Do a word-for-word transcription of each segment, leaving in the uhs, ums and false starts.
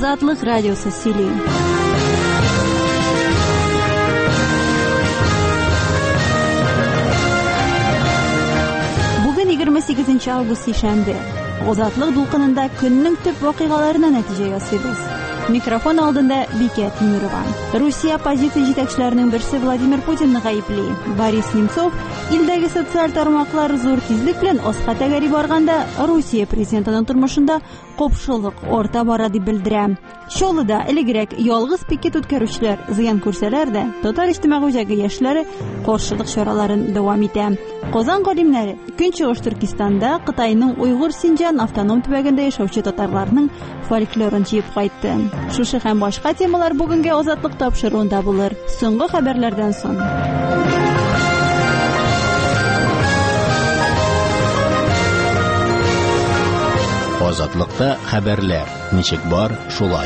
Азатлык радиосы сөйли. Бүген егерме сигезенче август шәмбе. Азатлык дулкынында көннең төп вакыйгаларына нәтиҗә ясыйбыз. Микрофон алдында Бикә Тимирова. Русия оппозиция җитәкчеләренең берсе Владимир Путинны гаепли. Борис Немцов илдәге социаль тармаклар зур тизлек белән аска тәгәри барганда Русия президентының тормышында копшылык орта бара дип белдерә. Чолыда элегрәк ялгыз пикет үткәрүчеләр зыян күрсәләр дә, Татар иҗтимагый үзәге яшьләре каршылык чараларын дәвам итә. Казан галимнәре Көнчыгыш Төркистанда Кытайның Уйгыр Синҗан автоном төбәгендә яшәүче татарларның фольклорын җыеп кайтты. Шушы һәм башка темалар бүгенге Азатлык тапшыруында булыр. Соңгы хәбәрләрдән соң. Азатлыкта хәбәрләр. Ничек бар, шулай.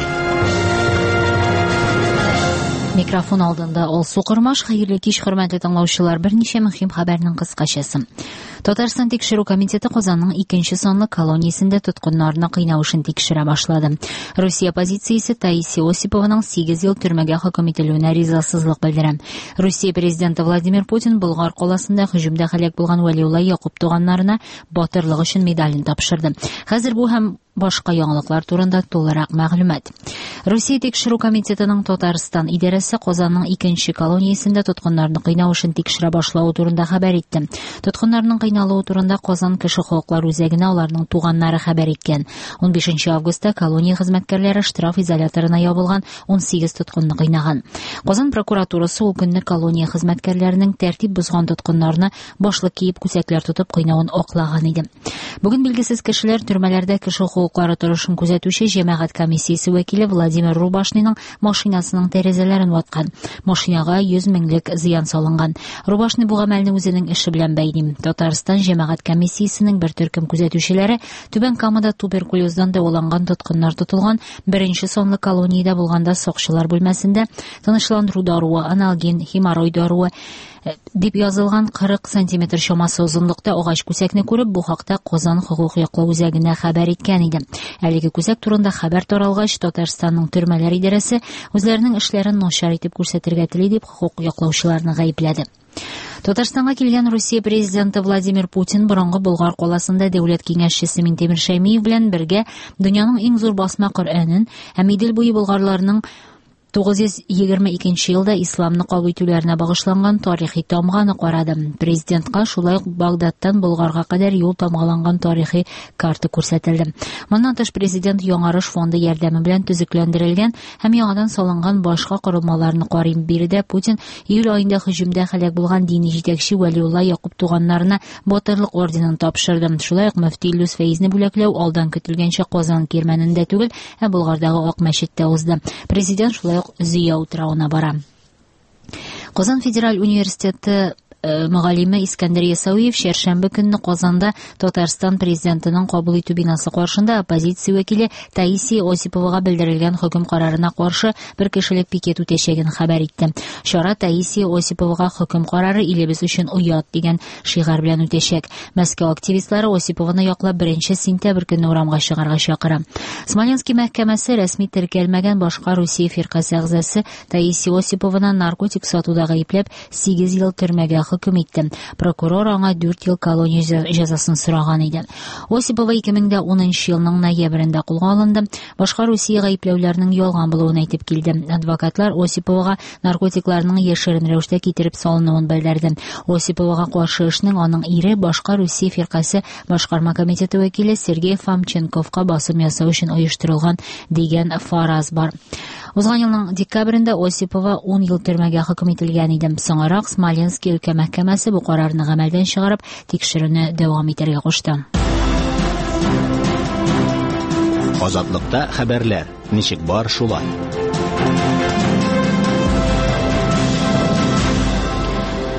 Микрофон алдында Алсу Кырмаш. Хәерле кич, хөрмәтле тыңлаучылар. Берничә мөһим хәбәрнең кыскачасы. Татарстан тикшерү комитеты Казанның икенче санлы колониясендә тоткыннарны кыйнавышын тикшерә башлады. Русия оппозициясе Таисия Осипованың сигез ел төрмәгә хөкем ителүенә ризасызлык белдерә. Русия президенты Владимир Путин Болгар каласында һөҗүмдә һәлак булган Вәлиулла Якуб туганнарына батырлык өчен медален тапшырды. Хәзер бу һәм башка яңалыклар турында тулырак мәгълүмат. Русия тикшерү комитетының Татарстан идарәсе Казанның икенче колониясендә тоткыннарны кыйнавышын тикшерә башлауы турында хәбәр итте. Тоткыннарның кыйналуы турында Казан кеше хокуклар үзәгенә аларның туганнары хәбәр иткән. он бишенче августта колония хезмәткәрләре штраф изоляторына ябылган он сигез тоткынны кыйнаган. Казан прокуратурасы ул көнне колония хезмәткәрләренең тәртип бозган тоткыннарны башлык киеп күсәкләр тотып кыйнавын аклаган иде. Бүген билгесез кешеләр төрмәләрдә кеше хокуклары торышын күзәтүче җәмәгать комиссиясе вәкиле Владимир Рубашныйның машинасының тәрәзәләрен ваткан. Машинага йөз меңлек зыян салынган. Рубашный бу гамәлне үзенең эше белән бәйли. Татарстан җәмәгать комиссиясенең бер төркем күзәтүчеләре Түбән Камада туберкулездан дәваланган тоткыннар тотылган беренче санлы колониядә булганда сакчылар бүлмәсендә тынычландыру даруы, аналгин, хеморрой даруы дип язылган кырык сантиметр чамасы озынлыкта агач күсәкне күреп, бу хакта Казан хокук яклау үзәгенә хәбәр иткән иде. Әлеге күсәк турында хәбәр таралгач, Татарстанның төрмәләр идарәсе үзләренең эшләрен начар итеп күрсәтергә тели дип хокук яклаучыларны гаепләде. Татарстанга килгән Русия президенты Владимир Путин борынгы Болгар каласында дәүләт киңәшчесе Минтимер Шәймиев белән бергә дөньяның иң зур басма Коръәнен һәм Идел буе болгарларның тугыз йөз егерме икенче елда исламны кабул итүләренә багышланган тарихи тамганы карады. Президентка шулай ук Багдадтан Болгарга кадәр юл тамгаланган тарихи карта күрсәтелде. Моннан тыш президент Яңарыш фонды ярдәме белән төзекләндерелгән һәм яңадан салынган башка корылмаларны карый. Биредә Путин июль аенда һөҗүмдә һәлак булган дини җитәкче Вәлиулла Якуб туганнарына батырлык орденын тапшырды. Шулай ук мөфти Илдус Фәйзне бүләкләү алдан көтелгәнчә Казан кирмәнендә түгел, ә Болгардагы Ак мәчеттә узды. Президент шулай Зыя утрауына бара. Казан федераль университеты мөгаллиме Искәндәр Ясауиев шәршәмбе көнне Казанда Татарстан президентының кабул итү бинасы каршында оппозиция вәкиле Таисия Осиповага белдерелгән хөкем карарына каршы бер кешелек пикет үтәчәген хәбәр итте. Чара Таисия Осиповага хөкем карары илебез өчен уят дигән шигар белән үтәчәк. Мәскәү активистлары Осипованы яклап беренче сентябрь көнне урамга чыгарга чакыра. Смоленский мәхкәмәсе рәсми теркәлмәгән башка Русия фиркасы әгъзасы Таисия Осипованы наркотик сатуда гаепләп сигез ел төрмәгә хөкем итте. Прокурор аңа дүрт ел колония җәзасын сораган иде. Осипова ике мең унынчы елның ноябрендә кулга алынды. Башка Русия гаепләүләренең ялган булуын әйтеп килде. Адвокатлар Осиповага наркотикларның яшерен рәвештә китереп салынуын белдерде. Осиповага каршы эшнең аның ире башка Русия фиркасы башкарма комитеты вәкиле Сергей Фомченковка басым ясау өчен оештырылган дигән фараз бар. Узган елның декабрендә Осипова он ел төрмәгә хөкем ителгән иде. Соңрак Смоленский өлкә мәхкәмәсе бу карарны гамәлдән чыгарып, тикшерүне дәвам итәргә кушты. Азатлыкта хәбәрләр. Ничек бар, шулай.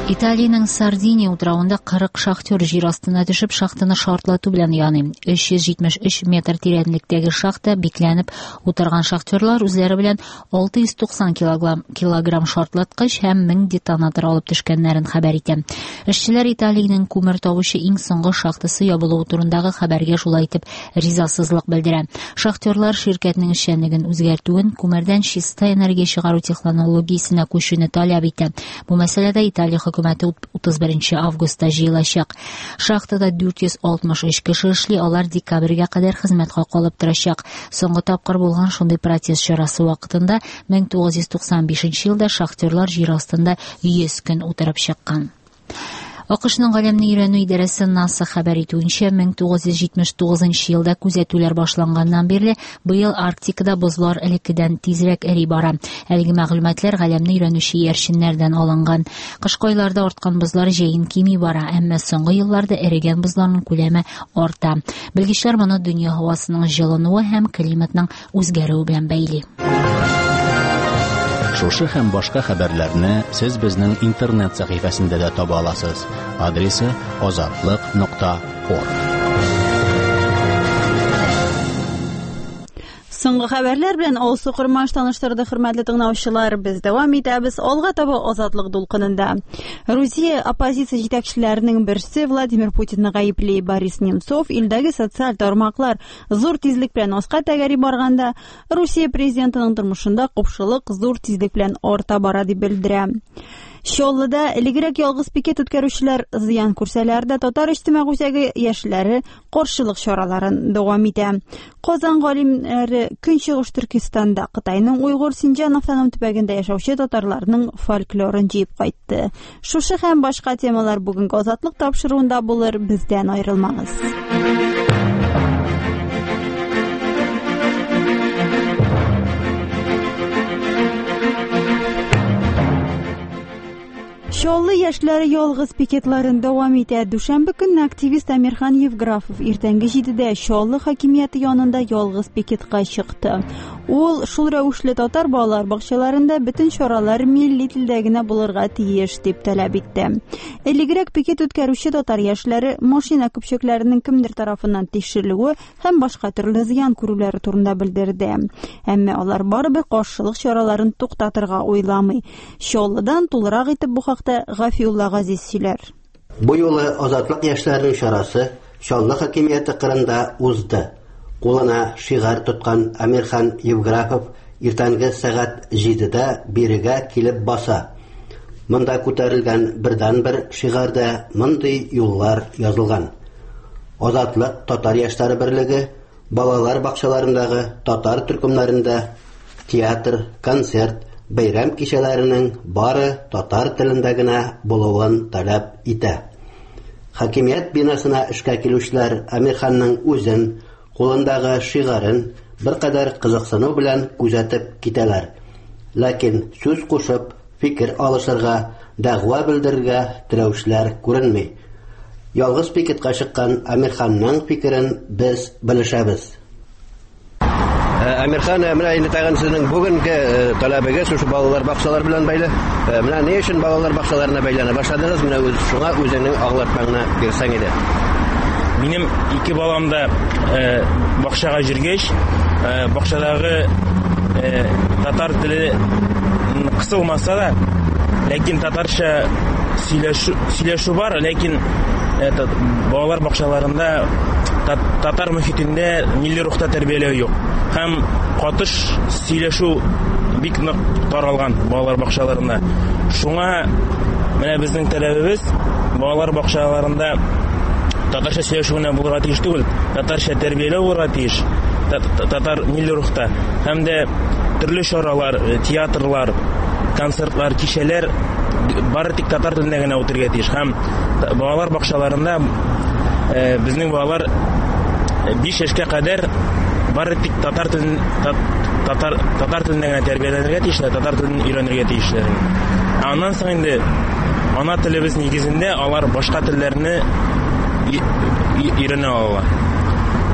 Италиянең Сардиния утравында кырык шахтер җир астына төшеп, шахтаны шартлату белән яный. өч йөз җитмеш өч метр тирәнлектәге шахта бикләнеп утырган шахтерлар үзләре белән алты йөз туксан килограмм шартлаткыч һәм мең детонатор алып төшкәннәрен хәбәр итә. Эшчеләр Италиянең күмер табучы иң соңгы шахтасы ябылуы турындагы хәбәргә шулай итеп ризасызлык белдерә. Шахтерлар ширкәтнең эшчәнлеген үзгәртүен, күмердән чиста энергия чыгару технологиясенә күчүне таләп итә. Бу мәсьәләдә Италия Хөкүмәте утыз беренче августта җыелачак. Шахтада дүрт йөз алтмыш өч кеше эшли, алар декабрьгә кадәр хезмәткә калып торачак. Соңгы тапкыр булган шундый протест чарасы вакытында мең тугыз йөз туксан бишенче елда шахтерлар җир астында йөз көн утырып чыккан. АКШның галәмне өйрәнү идарәсе НАСА хәбәр итүенчә, мең тугыз йөз җитмеш тугызынчы елда күзәтүләр башланганнан бирле быел Арктикада бозлар элеккедән тизрәк эри бара. Әлеге мәгълүматлар галәмне өйрәнүче яршиннәрдән алынган. Кышкы айларда арткан бозлар җәен кими бара, әмма соңгы елларда эрегән бозларның күләме арта. Белгечләр моны дөнья һавасының җылынуы һәм климатның үзгәрүе белән бәйли. Шушы һәм башка хәбәрләрне сез безнең интернет сәхифәсендә дә таба аласыз. Адресы азатлык нокта орг. Соңгы хәбәрләр белән Алсу Кырмаш таныштырды, хөрмәтле тыңлаучылар. Без дәвам итәбез алга таба азатлык дулкынында. Русия оппозиция җитәкчеләренең берсе Владимир Путинны гаепли. Борис Немцов илдәге социаль тармаклар зур тизлек белән аска тәгәри барганда, Русия президентының тормышында купшылык зур тизлек белән арта бара дип белдерә. Чоллыда элегрәк ялгыз пикет үткәрүчеләр зыян күрсәләр дә, татар иҗтимагый үзәге яшьләре каршылык чараларын дәвам итә. Казан галимнәре Көнчыгыш Төркистанда Кытайның Уйгыр Синҗан автоном төбәгендә яшәүче татарларның фольклорын җыеп кайтты. Шушы һәм башка темалар бүгенге азатлык тапшыруында булыр, бездән аерылмагыз. Чоллы яшьләре ялгыз пикетларын дәвам итә. Дүшәмбе көнне активист Әмирхан Евграфов иртәнге җидедә Чоллы хакимияте янында ялгыз пикетка чыкты. Ул шул рәвешле татар балалар бакчаларында бөтен чаралар милли телдә генә булырга тиеш дип таләп итте. Элегрәк пикет үткәрүче татар яшьләре машина көпчәкләренең кемдер тарафыннан тикшерелүе һәм башка төрле зыян күрүләре турында белдерде. Әмма алар барыбер каршылык чараларын туктатырга уйламый. Чоллыдан тулырак итеп бу хакта Гафиулла Газиз сөйләр. Бу юлы азатлык яшьләренең чарасы Чаллы хакимияте кырында узды. Кулына шигар тоткан Әмирхан Евграфов иртәнге сәгать җидедә бирегә килеп баса. Монда күтәрелгән бердән-бер шигарда мондый юллар язылган. Азатлык татар яшьләре берлеге балалар бакчаларындагы татар төркемнәрендә театр, концерт, бәйрәм кичәләренең бары татар телендә генә булуын таләп итә. Хакимият бинасына эшкә килүчеләр Әмирханның үзен, кулындагы шигарын беркадәр кызыксыну белән күзәтеп китәләр. Ләкин сүз кушып, фикер алышырга, дәгъва белдерергә теләүчеләр күренми. Ялгыз пикетка чыккан Әмирханның фикерен без белешәбез. Әмирхан, менә инде тагын сезнең бүгенге таләбегез шушы балалар бакчалары белән бәйле. Менә ни өчен балалар бакчаларына бәйләнә башладыгыз? Менә үз шуңа үзеңнең аңлатмаңны бирсәң иде. Минем ике балам да э, бакчага җиргәч, э, бакчадагы э, татар теле кысылмаса да, ләкин татарча сөйләшү, сөйләшү бар, ләкин это, балалар бакчаларында татар мөхитендә милли рухта тәрбияләү юк. Һәм катыш сөйләшү бик нык таралган балалар бакчаларында. Шуңа менә безнең таләбебез балалар бакчаларында татарча сөйләшүне булырга тиеш түгел, татарча тәрбияләү булырга тиеш. Татар милли рухта. Һәм дә төрле чаралар, театрлар, концертлар, кичәләр бары тик татар телендә генә үтәргә тиеш. Һәм балалар бакчаларында э, безнең балалар биш яшькә кадәр бары тик татар телен татар татар телендә генә тәрбияләнергә тиешләр, татар телен өйрәнергә тиешләр. Аннан соң инде ана телебез нигезендә алар башка телләрне өйрәнә алалар.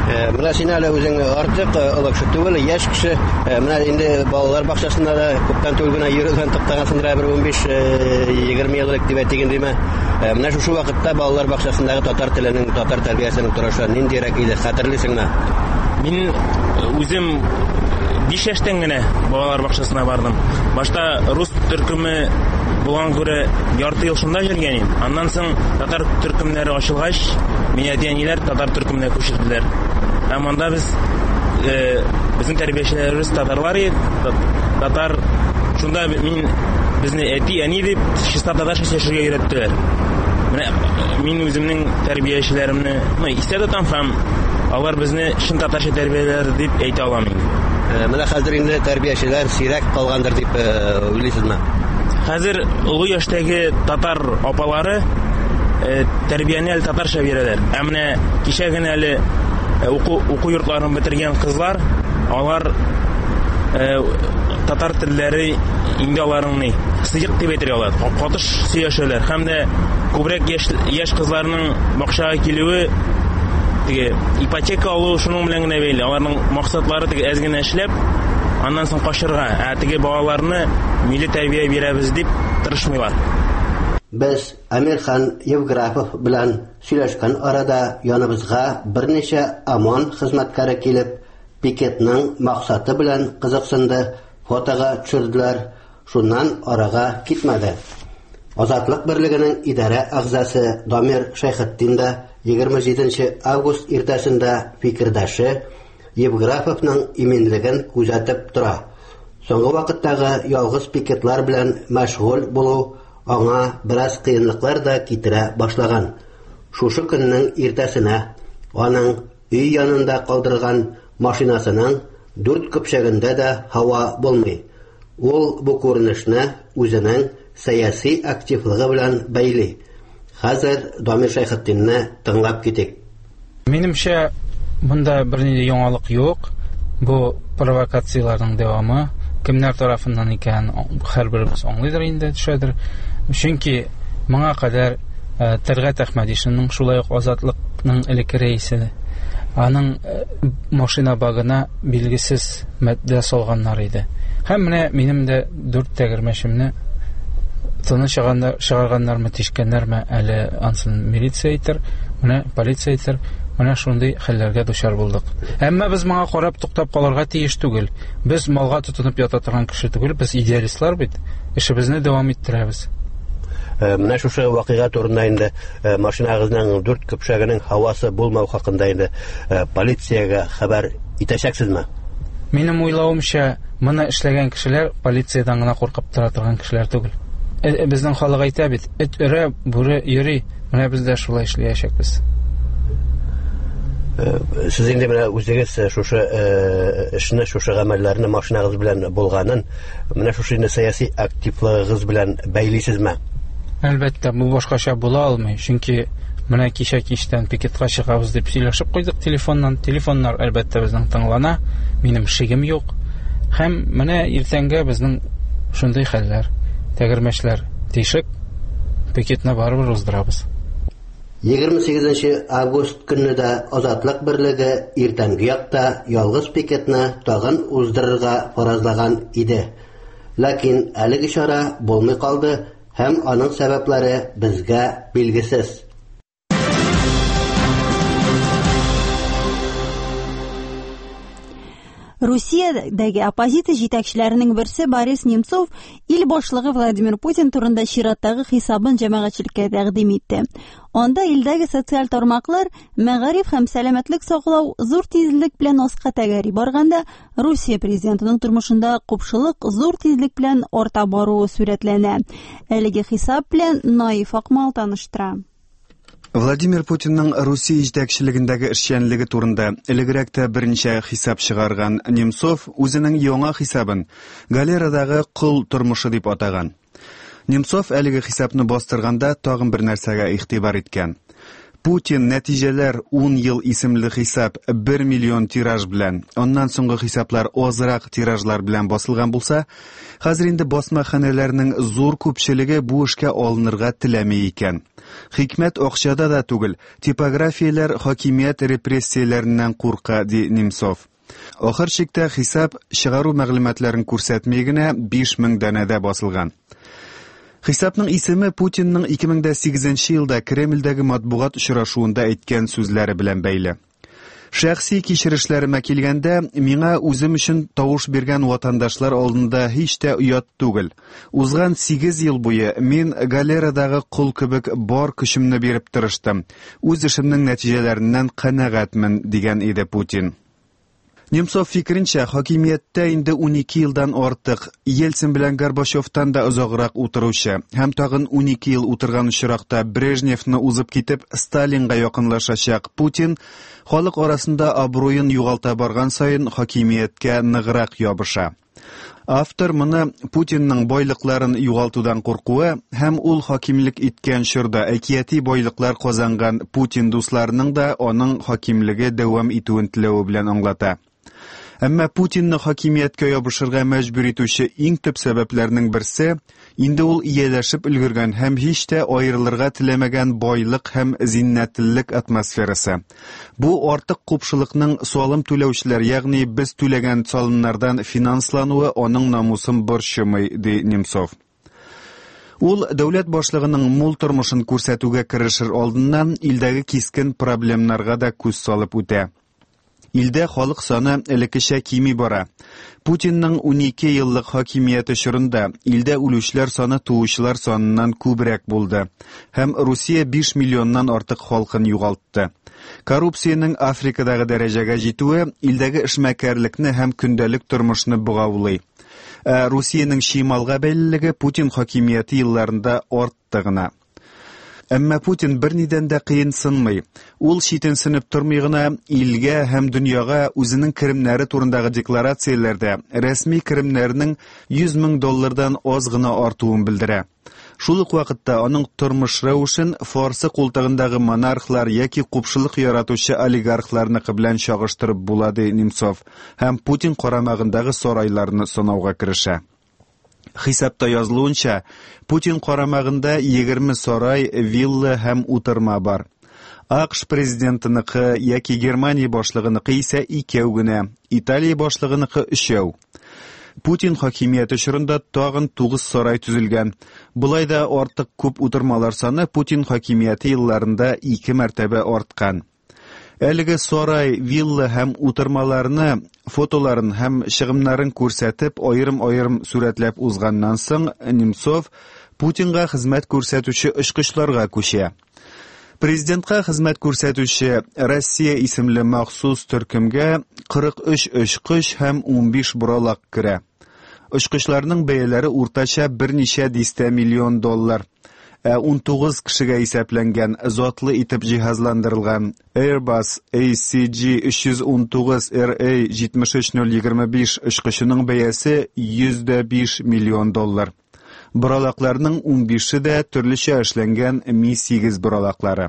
Менә син әле үзең артык олы кеше түгел, яшь кеше. Менә инде балалар бакчасында да күптән түгел генә йөргән туктагансыңдыр, бер унбиш егерме еллык дип әйтегән диме. Менә шушы вакытта балалар бакчасындагы татар теленең, татар тәрбиясенең торышы ниндирәк иде, хәтерлисеңме? Мин үзем биш яшьтән генә балалар бакчасына бардым. Башта рус төркеме булган күрә ярты ел шунда йөргән идем. Аннан соң татар төркемнәре ачылгач, мине әтиләр татар төркеменә күчерделәр. Һәм анда без безнең тәрбиячеләребез татарлар иде. Татар шунда мин безне әти, әни дип чиста татарча сөйләргә өйрәттеләр. Менә мин үземнең тәрбиячеләремне, ну, истә тотам һәм алар безне шын татарча тәрбияләр дип әйтә алам инде. Менә хәзер инде тәрбиячеләр сирәк калгандыр дип уйлыйсызмы? Хәзер олы яшьтәге татар апалары тәрбияне әле татарча бирәләр. Ә менә кичә генә әле уку йортларын бетергән кызлар, алар татар телләре инде аларны сыйык дип әйтергә алар. Катыш сөйләшәләр. Һәм дә күбрәк яшь яшь кызларның бакчага килүе, теге ипотека алу шуның белән генә бәйле. Аларның максатлары теге әз генә эшләп, аннан соң кашырга, ә теге балаларны милли тәрбия бирәбез дип тырышмыйлар. Без Амирхан Евграфов белән сөйләшкән арада яныбызга берничә ОМОН хезмәткәре килеп, пикетның максаты белән кызыксынды, фотога төшерделәр. Шуннан арага китмәде. Азатлык берлегенең идарә әгъзасы Дамир Шәйхетдин да егерме җиденче август иртәсендә фикердәше Евграфовның иминлеген күзәтеп тора. Соңгы вакыттагы ялгыз пикетлар белән мәшгуль булу аңа бераз кыенлыклар да китерә башлаган. Шушы көннең иртәсенә аның өй янында калдырган машинасының дүрт көпчәгендә дә һава булмый. Ул бу күренешне үзенең сәяси активлыгы белән бәйли. Хәзер Дамир Шәйхетдинне тыңлап китик. Минемчә, бунда бернинди яңалык юк. Бу провокацияләрнең дәвамы кемнәр тарафыннан икән һәрберебез аңлыйдыр инде, төшәдер. Чөнки моңа кадәр Тәргат Әхмәдишевнең шулай ук Азатлыкның элекке рәисе, аның машина багына билгесез матдә салганнар иде. Һәм менә минем дә дүрт тәгәрмәшемне тыны чыгарганнармы, тишкәннәрме, әле ансын милиция әйтер, менә полиция әйтер, менә шундый хәлләргә дучар булдык. Әмма без моңа карап туктап калырга тиеш түгел. Без малга тотынып ята торган кеше түгел, без идеалистлар бит. Эшебезне дәвам иттерәбез. Менә шушы вакыйга турында инде машинагызның дүрт көпчәгенең һавасы булмау хакында инде полициягә хәбәр итәчәксезме? Минем уйлавымча, моны эшләгән кешеләр полициядән гына куркып тора торган кешеләр түгел. Безнең халык әйтә бит, эт өрә, бүре йөри, менә без дә шулай эшләячәкбез. Сез инде менә үзегез шушы эшне, шушы гамәлләрне машинагыз белән булганын, менә шушы инде сәяси активлыгыгыз белән бәйлисезме? Әлбәттә, бу башкача була алмый, чөнки менә кичә кичтән пикетка чыгабыз дип сөйләшеп куйдык телефоннан. Телефоннар әлбәттә безнең тыңлана, минем шигем юк. Һәм менә иртәнгә безнең шундый хәлләр, тәгәрмәчләр тишек, пикетны барыбер уздырабыз. егерме сигезенче август көнне Азатлык берлеге иртәнге якта ялгыз пикетны тагын уздырырга фаразлаган иде. Ләкин әлеге чара булмый калды һәм аның сәбәпләре безгә билгесез. Русиядәге оппозиция җитәкчеләренең берсе Борис Немцов ил башлыгы Владимир Путин турында чираттагы хисабын җәмәгатьчелеккә тәкъдим итте. Анда илдәге социаль тармаклар мәгариф һәм сәламәтлек саклау зур тизлек белән аска тәгәри барганда, Русия президентының тормышында купшылык зур тизлек белән арта баруы сурәтләнә. Әлеге хисап белән Наиф Акмал таныштыра. Владимир Путинның Русия җитәкчелегендәге эшчәнлеге турында элегрәк тә берничә хисап чыгарган Немцов үзенең яңа хисабын галерадагы кул тормышы дип атаган. Немцов әлеге хисапны бастырганда тагын бер нәрсәгә игътибар иткән. Путин нәтиҗәләр ун ел исемле хисап бер миллион тираж белән, оннан соңгы хисаплар азрак тиражлар белән басылган булса, хәзер инде басмаханәләрнең зур күпчелеге бу эшкә алынырга теләми икән. Хикмәт акчада да түгел, типографияләр хакимият репрессияләреннән курка, ди Немцов. Ахыр чиктә хисап чыгару мәгълүматларын күрсәтмәй генә биш мең данәдә басылган. Хисапның исеме Путинның ике мең сигезенче елда Кремльдәге матбугат очрашуында әйткән сүзләре белән бәйле. Шәхси кичерешләремә килгәндә, миңа үзем өчен тавыш биргән ватандашлар алдында һич тә уят түгел. Узган сигез ел буе мин галерадагы кул кебек бар көчемне биреп тырыштым. Үз эшемнең нәтиҗәләреннән канәгатьмен, дигән иде Путин. Немцов фикеренчә, хакимияттә инде унике елдан артык, Ельцин белән Горбачевтан да озаграк утыручы, һәм тагын унике ел утырган очракта Брежневны узып китеп Сталинга якынлашачак Путин халык арасында абруен югалта барган сайын хакимияткә ныграк ябыша. Автор моны Путинның байлыкларын югалтудан куркуы һәм ул хакимлек иткән чорда әкияти байлыклар казанган Путин дусларының да аның хакимлеге дәвам итүен теләүе белән аңлата. Әмма Путинны хакимияткә ябышырга мәҗбүр итүче иң төп сәбәпләрнең берсе инде ул ияләшеп өлгергән һәм һич тә аерылырга теләмәгән байлык һәм зиннәтлек атмосферасы. Бу артык купшылыкның салым түләүчеләр, ягъни без түләгән салымнардан финанслануы аның намусын борчымый, ди Немцов. Ул дәүләт башлыгының мул тормышын күрсәтүгә керешер алдыннан илдәге кискен проблемнарга да күз салып үтә. Илдә халык саны элеккечә кими бара. Путинның унике еллык хакимияте чорында илдә үлүчләр саны туучылар саныннан күбрәк булды, һәм Русия биш миллионнан артык халкын югалтты. Коррупциянең Африкадагы дәрәҗәгә җитүе илдәге эшмәкәрлекне һәм көндәлек тормышны богаулый. Ә Русиянең шималга бәйлелеге Путин хакимияте елларында артты гына. Әмма Путин бернидән дә кыенсынмый. Ул читенсенеп тормый гына илгә һәм дөньяга үзенең керемнәре турындагы декларацияләрдә рәсми керемнәрнең йөз мең доллардан аз гына артуын белдерә. Шул ук вакытта аның тормыш рәвешен фарсы култыгындагы монархлар яки купшылык яратучы олигархларныкы белән чагыштырып була, ди Немцов, һәм Путин карамагындагы сарайларны санауга керешә. Хисапта язылуынча, Путин карамагында егерме сарай, вилла һәм утырма бар. АКШ президентыныкы яки Германия башлыгыныкы исә икәү генә, Италия башлыгыныкы өчәү. Путин хакимияте чорында тагын тугыз сарай төзелгән. Булай да артык күп утырмалар саны Путин хакимияте елларында ике мәртәбә арткан. Әлеге сарай, вилла һәм утырмаларны, фотоларын һәм чыгымнарын күрсәтеп, аерым-аерым сурәтләп узганнан соң, Немцов Путинга хезмәт күрсәтүче очкычларга күчә. Президентка хезмәт күрсәтүче Россия исемле махсус төркемгә кырык өч очкыч һәм ун биш буралак керә. Очкычларның бәяләре уртача берничә дистә миллион доллар. ун тугыз кешегә исәпләнгән затлы итеп җиһазландырылган Airbus A C G өч йөз ун тугыз R A җитмеш өч ноль егерме биш очкычының бәясе йөз биш миллион доллар. Буралакларның ун бише дә төрлечә эшләнгән Ми сигез буралаклары.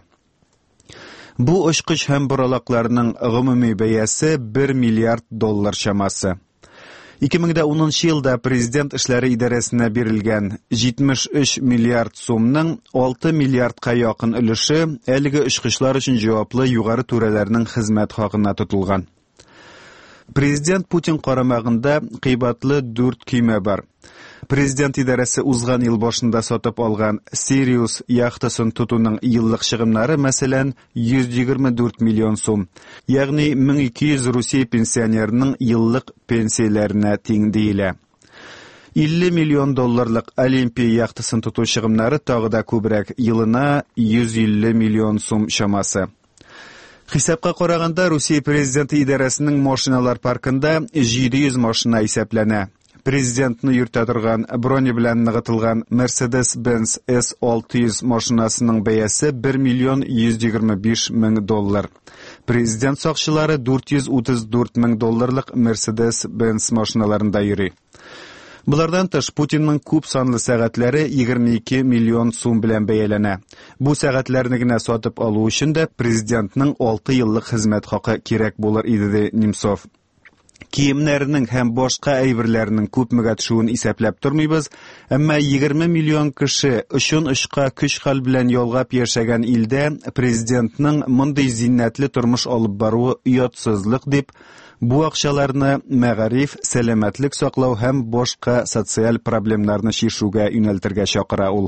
Бу очкыч һәм буралакларның гомуми бәясе бер миллиард доллар чамасы. ике мең унынчы елда президент эшләре идарәсенә бирелгән җитмеш өч миллиард сумның алты миллиардка якын өлеше әлеге очкычлар өчен җаваплы югары түрәләрнең хезмәт хакына тотылган. Президент Путин карамагында кыйбатлы дүрт көймә бар. Президент идарәсе узган ел башында сатып алган Sirius яхтасын тотуның еллык чыгымнары, мәсәлән, йөз егерме дүрт миллион сум, ягъни мең ике йөз Русия пенсионерының еллык пенсияләренә тиң диелә. илле миллион долларлык Олимпия яхтасын тоту чыгымнары тагы да күбрәк, елына йөз илле миллион сум чамасы. Хисапка караганда Русия президенты идарәсенең машиналар паркында җиде йөз машина исәпләнә. Президентны йөртә торган броня белән ныгытылган Mercedes-Benz S алты йөз машинасының бәясе бер миллион йөз егерме биш мең доллар. Президент сакчылары дүрт йөз утыз дүрт мең долларлык Mercedes-Benz машиналарында йөри. Булардан тыш Путинның күп санлы сәгатьләре егерме ике миллион сум белән бәяләнә. Бу сәгатьләрне генә сатып алу өчен дә президентның алты еллык хезмәт хакы кирәк булыр иде, ди Немцов. киемнәренең һәм башка әйберләрнең күпмегә төшүен исәпләп тормыйбыз, әмма егерме миллион кеше очын-очка көч-хәл белән ялгап яшәгән илдә президентның мондый зиннәтле тормыш алып баруы оятсызлык дип, бу акчаларны мәгариф, сәламәтлек саклау һәм башка социаль проблемнарны чишүгә юнәлтергә чакыра ул.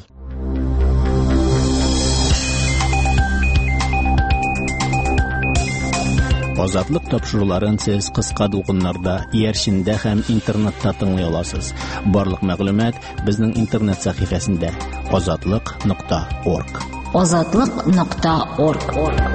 Азатлык тапшыруларын сез кыска дулкыннарда, иярчендә һәм интернетта тыңлый аласыз. Барлык мәгълүмат безнең интернет сәхифәсендә азатлык нокта орг. азатлык нокта орг.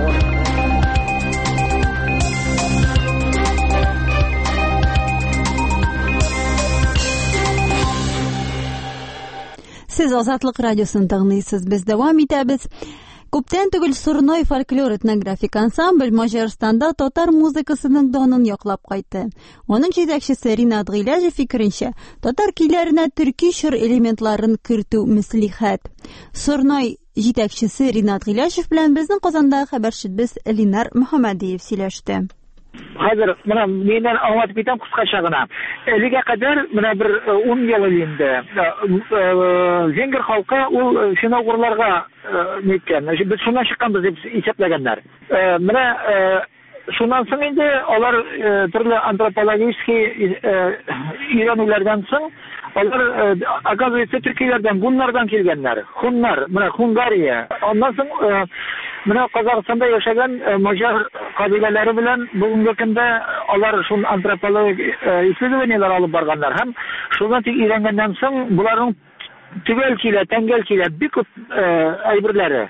Сез Азатлык радиосын тыңлыйсыз. Без дәвам итәбез. Күптән түгел Сурной фольклор этнографик ансамбль Маҗарстанда татар музыкасының данын яклап кайтты. Аның җитәкчесе Ринат Гыйләҗев фикеренчә, татар көйләренә төрки чор элементларын кертү мәслихәт. Сурной җитәкчесе Ринат Гыйләҗев белән безнең Казандагы хәбәрчебез Ленар Мөхәммәдиев сөйләште. Хәзер менә миннән аңлатып китәм кыскача гына. Әлегә кадәр менә бер ун ел инде Венгер халкы ул финогурларга ниткән. Без шуннан чыкканбыз дип исәпләгәннәр. Менә шуннан соң инде алар төрле антропологический өйрәнүләрдән соң алар оказывается төркиләрдән, гуннардан килгәннәр. Хуннар, менә Хунгария. Аннан соң менә Казакъстанда яшәгән маҗар кабиләләре белән бүгенге көндә алар шул антропологик исследованиелар алып барганнар һәм шуны тик өйрәнгәннән соң буларның төгәл килә, тәңгәл килә бик күп әйберләре.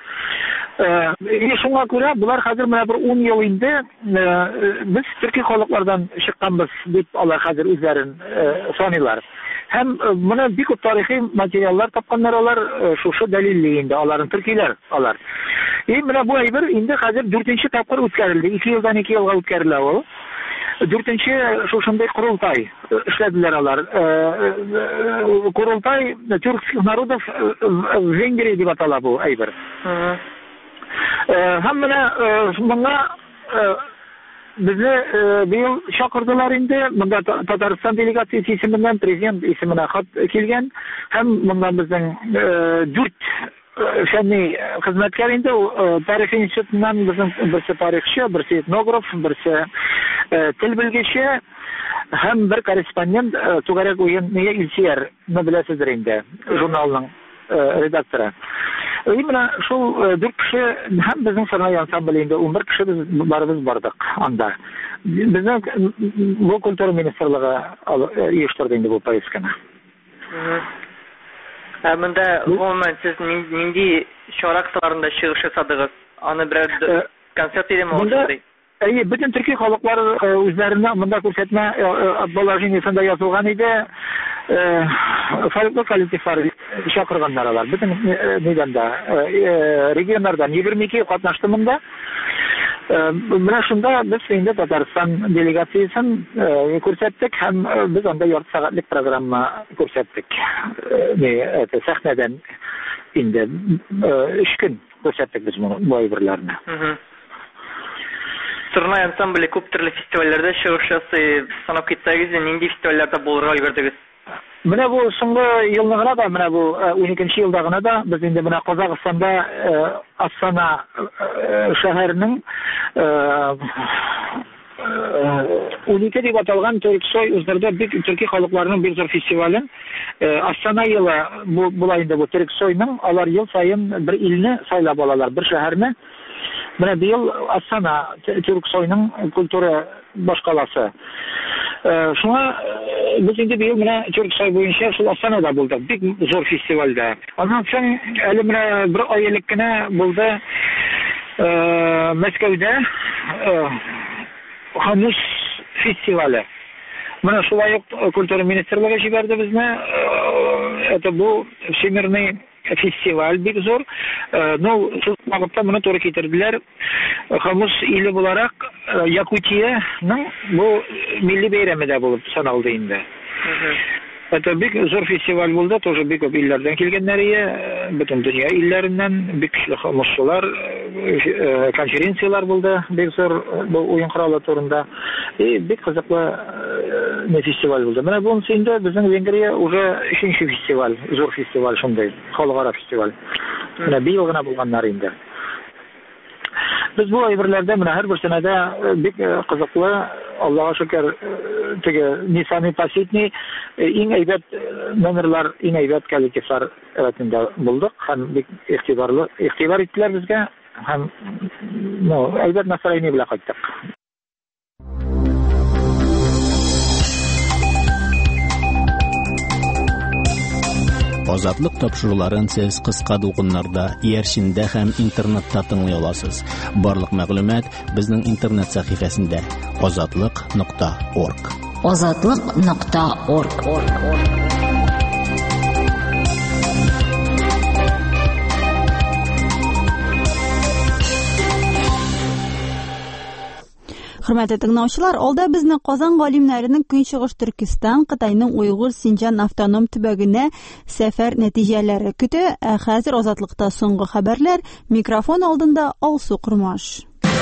Шуңа күрә булар хәзер менә бер ун ел инде без төрки халыклардан чыкканбыз дип алар хәзер үзләрен саныйлар. Һәм моны бик күп тарихи материаллар тапканнар алар, шушы дәлилли инде аларның төркиләр алар. И менә бу әйбер инде хәзер дүртенче тапкыр үткәрелде. ике елдан ике елга үткәрелә ул. Дүртенче шушындай курултай эшләделәр алар. Курултай тюркских народов в Венгрии дип атала бу әйбер. Һәм менә моңа безне быел чакырдылар инде. Монда Татарстан делегациясе исеменнән президент исеменә хат килгән. Һәм монда безнең дүрт фәнни хезмәткәр инде тарих институтыннан безнең берсе тарихчы, берсе этнограф, берсе тел белгече һәм бер корреспондент Тугарак уенные Илсияр, беләсездер инде, журналның редакторы. Именно шул дүрт кеше һәм безнең Сурной ансамбле инде ун бер кеше барыбыз бардык анда. Безнең бу культура министрлыгы оештырды инде бу поездканы. Монда гомумән сез нинди чара кысаларында чыгыш ясадыгыз? Аны берәр концерт идеме ошондый? Әйе, бөтен төрки халыклар үзләренә монда күрсәтмә положениесында язылган иде. Фольклор коллективлары чакырганнар алар. Бөтен нидәндә регионнардан егерме ике катнашты монда. Менә шунда без инде Татарстан делегациясын күрсәттек һәм без анда ярты сәгатьлек программа күрсәттек. Не, это сәхнәдән инде өч көн күрсәттек без бу әйберләрне. Сурной ансамбле күп төрле фестивальләрдә чыгыш ясый. Санап китсәгез, нинди фестивальләрдә булырга өлгердегез? Менә бу соңгы елны гына да, менә бу ун икенче елда гына да без инде менә Казакъстанда Астана шәһәренең ун ике дип аталган Төрксой үзләрдә бик төрки халыкларының бик зур фестивален Астана елы була инде бу Төрксойның, алар ел сайын бер илне сайлап алалар, бер шәһәрне. Менә быел Астана Төрксойның культура башкаласы. Шуңа без инде быел менә Төрксой буенча шул Астанада булдык, бик зур фестивальдә. Аннан соң әле менә бер ай элек кенә булды Мәскәүдә Ханус фестивале. Менә шулай ук культура министрлыгы җибәрде безне. Это бу всемирный фестиваль бик зур. Ну, шул вакытта моны туры китерделәр. Хамус иле буларак Якутияның бу милли бәйрәме дә булып саналды инде. Это бик зур фестиваль булды, тоже бик күп илләрдән килгәннәр, бөтен дөнья илләреннән бик көчле хомышчылар, конференциялар булды, бик зур бу уен коралы турында. И бик кызыклы фестиваль булды. Менә бунысы инде безнең Венгрия уже өченче фестиваль, зур фестиваль шундый, халыкара фестиваль. Менә быел гына булганнар инде. Biz bu әйберләрдә менә һәр бер сәнәдә бик кызыклы, Аллаһка шөкер, теге Нисами Паситни иң әйбәт номерлар, иң әйбәт коллективлар рәтендә булдык һәм бик игътибарлы, игътибар иттеләр безгә һәм ну, әйбәт настроение белән кайттык. Азатлык тапшыруларын сез кыска дулкыннарда, иярчиндә һәм интернетта тыңлый аласыз. Барлык мәгълүмат безнең интернет сәхифәсендә азатлык нокта орг. азатлык нокта орг. Хөрмәтле тыңлаучылар, алда безне Казан галимнәренең Көнчыгыш Төркстан, Кытайның Уйгыр Синҗан автоном төбәгенә сәфәр нәтиҗәләре көтә. Ә хәзер азатлыкта соңгы хәбәрләр, микрофон алдында Алсу Курмаш.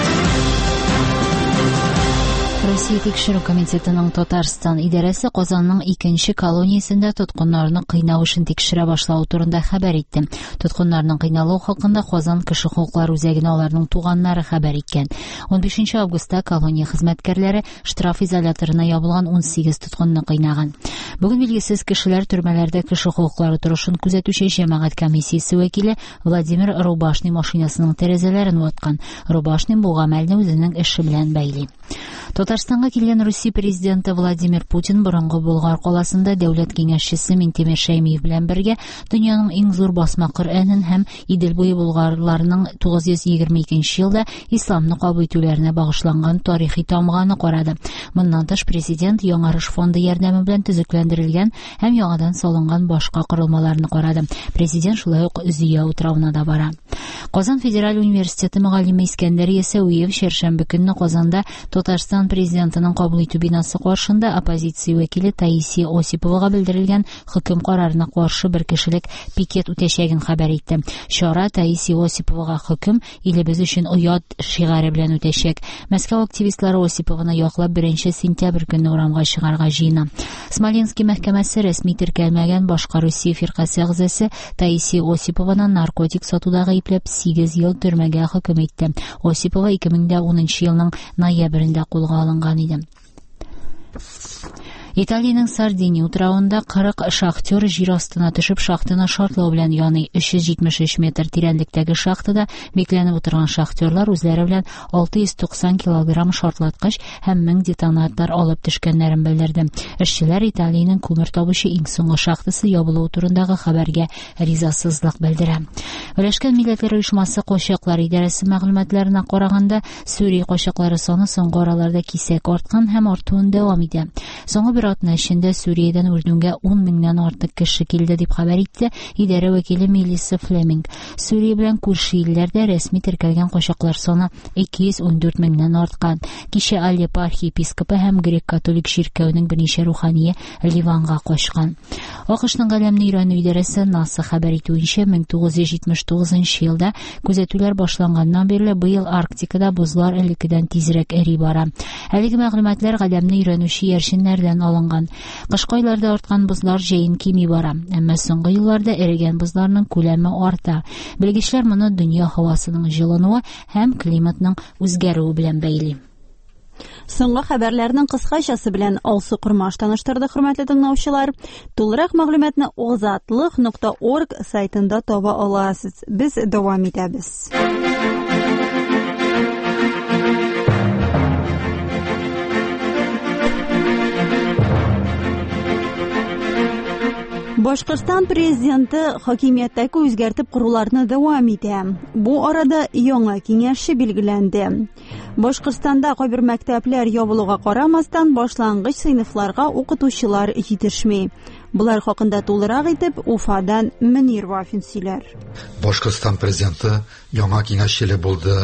Россия тикшерү комитетының Татарстан идарәсе Казанның икенче колониясендә тоткыннарны кыйнау эшен тикшерә башлау турында хәбәр итте. Тоткыннарның кыйналу хакында Казан кеше хукуклары үзәгенә аларның туганнары хәбәр иткән. он бишенче августта колония хезмәткәрләре штраф изоляторына ябылган он сигез тоткынны кыйнаган. Бүген билгесез кешеләр төрмәләрдә кеше хукуклары торышын күзәтүче җәмәгать комиссиясе вәкиле Владимир Рубашный машинасының тәрәзәләрен ваткан. Рубашный бу гамәлне үзенең эше белән бәйли. Татарстанга килгән Русия президенты Владимир Путин борынгы Болгар каласында дәүләт киңәшчесе Минтимер Шәймиев белән бергә дөньяның иң зур басма Коръәнен һәм Идел буе болгарларының тугыз йөз егерме икенче елда исламны кабул итүләренә багышланган тарихи тамганы карады. Моннан тыш президент Яңарыш фонды ярдәме белән төзекләндерелгән һәм яңадан салынган башка корылмаларны карады. Президент шулай ук Зөя утравына да бара. Казан федераль университеты мөгаллиме Искәндәр Ясәвиев шәршәмбе көнне Казанда Татарстан президентының кабул итү бинасы каршында оппозиция вәкиле Таисия Осиповага белдерелгән хөкем карарына каршы бер кешелек пикет үтәчәген хәбәр итте. Чара Таисия Осиповага хөкем илебез өчен оят шигары белән үтәчәк. Мәскәү активистлары Осипованы яклап беренче сентябрь көнне урамга чыгарга җыена. Смоленский мәхкәмәсе рәсми теркәлмәгән башка Русия фиркасы әгъзасы Таисия Осипованы наркотик сатуда гаепләп сигез ел төрмәгә хөкем итте. Осипова ике мең унынчы елның ноябрендә кулга алынган иде. Италиянең Сардиния утравында кырык шахтер җир астына төшеп шахтаны шартлау белән яный. өч йөз җитмеш өч метр тирәнлектәге шахтада бикләнеп утырган шахтерлар үзләре белән алты йөз туксан килограмм шартлаткыч һәм мең детонатор алып төшкәннәрен белдерде. Эшчеләр Италиянең күмер табучы иң соңгы шахтасы ябылу турындагы хәбәргә ризасызлык белдерә. Birleşken Milletler Uyuşması Кочаклар идарәсе мәгълүматларына караганда, Сүрия кочаклары саны соңгы араларда кисәк арткан һәм артуын дәвам итә. Соңгы бер атна эчендә Сүриядән үлгәнгә ун меңнән артык кеше килде дип хәбәр итте идарә вәкиле Мелисса Флеминг. Сүрия белән күрше илләрдә рәсми теркәлгән кочаклар саны ике йөз ун дүрт меңнән арткан. Кичә Алеппо архиепископы һәм грек-католик ширкәүнең берничә рухания Ливанга качкан. АКШның галәмне өйрәнү идарәсе НАСА хәбәр итүенчә, мең тугыз йөз җитмеш тугызынчы елда күзәтүләр башланганнан бирле быел Арктикада бузлар элеккедән тизрәк эри бара. Әлеге мәгълүматлар галәмне өйрәнүче яршиннәрдән алынган. Кышкы айларда арткан бузлар җәен кими бара, әмма соңгы елларда эрегән бузларның күләме арта. Белгечләр моны дөнья һавасының җылынуы һәм климатның үзгәрүе белән бәйли. Соңгы хәбәрләрнең кыскачасы белән Алсу Курмаш таныштырды, хөрмәтле тыңлаучылар. Тулырак мәгълүматны азатлык нокта орг сайтында таба аласыз. Без дәвам итәбез. Башкортстан президенты хакимияттәге үзгәртеп коруларны дәвам итә. Бу арада яңа киңәшче билгеләнде. Башкортстанда кайбер мәктәпләр ябылуга карамастан башлангыч сыйныфларга укытучылар җитешми. Булар хакында тулырак итеп Уфадан Мөнир Вафин сөйләр. Башкортстан президенты яңа киңәшчеле булды.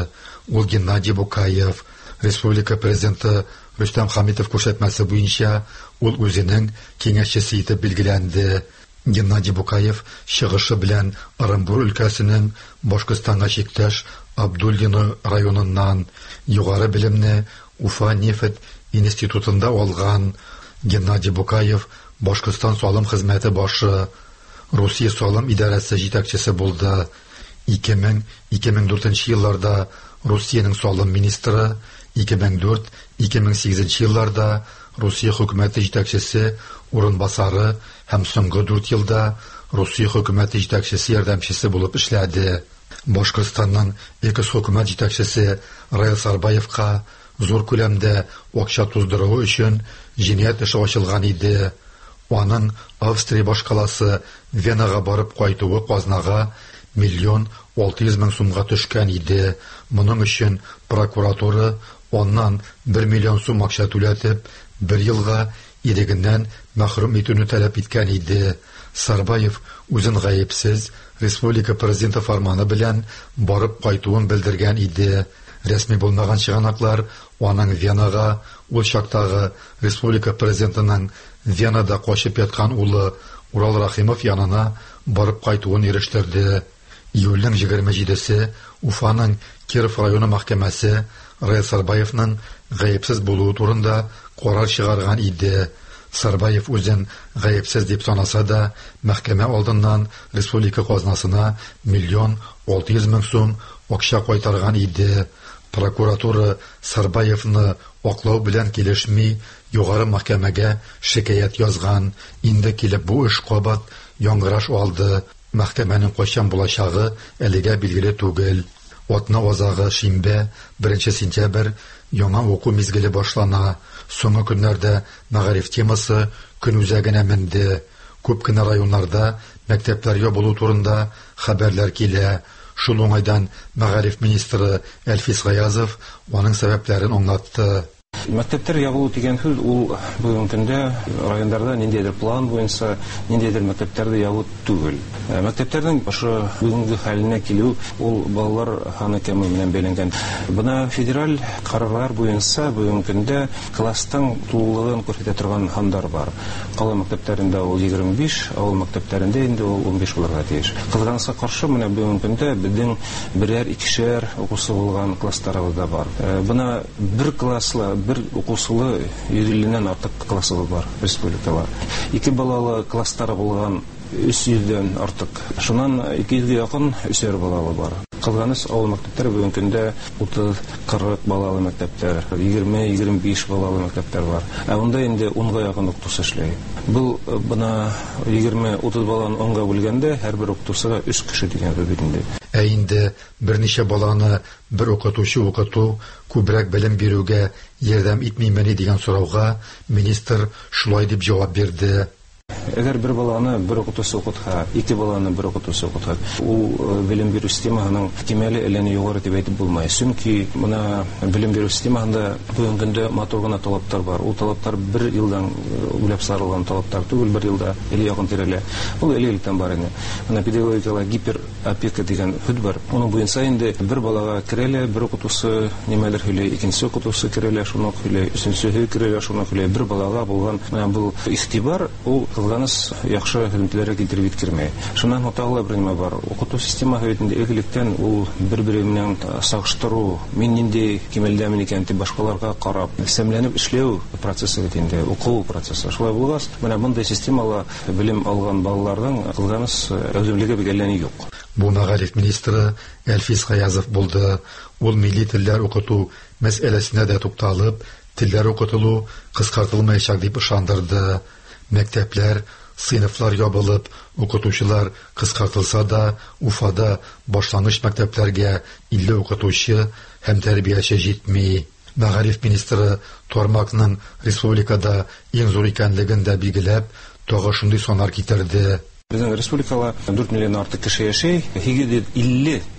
ул Геннадий Букаев. Республика президенты Рөстәм Хәмитов күрсәтмәсе буенча ул үзенең киңәшчесе итеп билгеләнде. Геннадий Букаев чыгышы белән Оренбур өлкәсенең Башкортстанга чиктәш Абдуллино районыннан югары белемне Уфа нефть институтында алган. Геннадий Букаев Башкортстан салым хезмәте башы, Русия салым идарәсе җитәкчесе булды. ике мең - ике мең дүртенче елларда Русиянең салым министры, ике мең дүрт - ике мең сигезенче елларда Русия хөкүмәте җитәкчесе урынбасары һәм соңгы дүрт елда Русия хөкүмәте җитәкчесе ярдәмчесе булып эшләде. Башкортстанның экс хөкүмәт җитәкчесе Раил Сарбаевка зур күләмдә акча туздыруы өчен җинаять эше ачылган иде. Аның Австрия башкаласы Венага барып кайтуы казнага миллион алты йөз мең сумга төшкән иде. Моның өчен прокуратура оннан бер миллион сум акча түләтеп, бер елга ирегеннән мәхрүм итүне таләп иткән иде. Сарбаев үзен гаепсез республика президенты фарманы белән барып кайтуын белдергән иде. Рәсми булмаган чыганаклар аның Венага, ул чактагы республика президентының Венада качып яткан улы Урал Рахимов янына барып кайтуын ирештерде. Июльнең егерме җидесе Уфаның Киров районы мәхкәмәсе Раил Сарбаевның гаепсез булуы турында карар чыгарган иде. Сарбаев үзен гаепсез дип санаса да, мәхкәмә алдыннан республика казнасына миллион алты йөз мең сум акча кайтарган иде. Прокуратура Сарбаевны аклау белән килешми югары мәхкәмәгә шикаят язган. Инде килеп бу эш кабат яңгыраш алды. Мәхкәмәнең кайчан булачагы әлегә билгеле түгел. Атна азагы шимбә, беренче сентябрь, яңа уку мизгеле башлана. Соңгы көннәрдә мәгариф темасы көн үзәгенә менде. Күп кенә районнарда мәктәпләр ябылу турында хәбәрләр килә. Шул уңайдан мәгариф министры Әлфис Гаязов аның сәбәпләрен аңлатты. Мәктәптәр ябылу дигән сүз ул бүгенге көндә районнарда ниндидер план буенча ниндидер мәктәпләрдә ябу түгел. Мәктәпләрнең ошо бүгенге хәленә килү ул балалар саны кеме белән бәйләнгән. Бына федераль карарлар буенча бүгенге көндә класстың тулылыгын күрсәтә торган хандар бар. Кала мәктәпләрендә ул егерме биш, авыл мәктәпләрендә инде ул ун биш булырга тиеш. Кызганычка каршы менә бүгенге көндә безнең берәр икешәр укучы булган классларыбыз да бар. Бына бер класслы бер укучылы йөз илледән артык классыбыз бар республикада. Ике балалы класстары булган өч йөздән артык. Шуннан ике йөзгә якын өсәр балалы бар. Кызганыч авыл мәктәпләре бүгенге көндә утыз кырык балалы мәктәпләр, егерме егерме биш балалы мәктәпләр бар. Ә онда инде онга якын укытучы эшләй. Бу бына егерме утыз баланы онга бүлгәндә һәрбер укытучыга өч кеше дигән бит инде. Ә инде берничә баланы бер укытучы укыту күбрәк белем бирүгә ярдәм итмимени дигән сорауга министр шулай дип җавап бирде. Әгәр бер баланы бер укытучы укытса, ике баланы бер укытучы укытса, ул белем бирү системаһының кимәле әллә югары дип әйтеп булмый. Чөнки моны белем бирү системаһында бүгенге көндә матур гына талаптар бар. Ул талаптар бер елдан үлеп сарылган талаптар түгел, бер елда әле якын тирәле. Ул электән бар иде. Моны педагогикага гипер опека дигән хud бар. Оның буенча инде бер балага керәле, бер укытучы немәдер һөйләй, икенче укытучы керәле, шуны һөйләй, өченчесе керәле, шуны һөйләй. Бер балага булган бу игътибар ул кызганыч яхшы хезмәтләргә китереп иткермәй. Шуннан хаталар бер бар. Укыту системаһы итендә игелектән ул бер-береннән сагыштыру, мин нинди кимәлдәмен икән дип башкаларга карап, сәмләнеп эшләү процессы итендә, уку процессы. Шулай булгас, менә мондай системала белем алган балаларның кызганыч өземлеге бигәлләне юк. Бу мәгариф министры Әлфис Гаязов булды. Ул милли телләр укыту мәсьәләсенә дә тукталып, телләр укытылу кыскартылмаячак дип ышандырды. Мәктәпләр, сыйныфлар ябылып, укытучылар кыскартылса да, Уфада башлангыч мәктәпләргә илле укытучы һәм тәрбияче җитми. Мәгариф министры тармакның республикада иң зур икәнлеген дә билгеләп, тагы шундый санар китерде. Безнең республикала дүрт миллион артык кеше яши, һигез йөз илле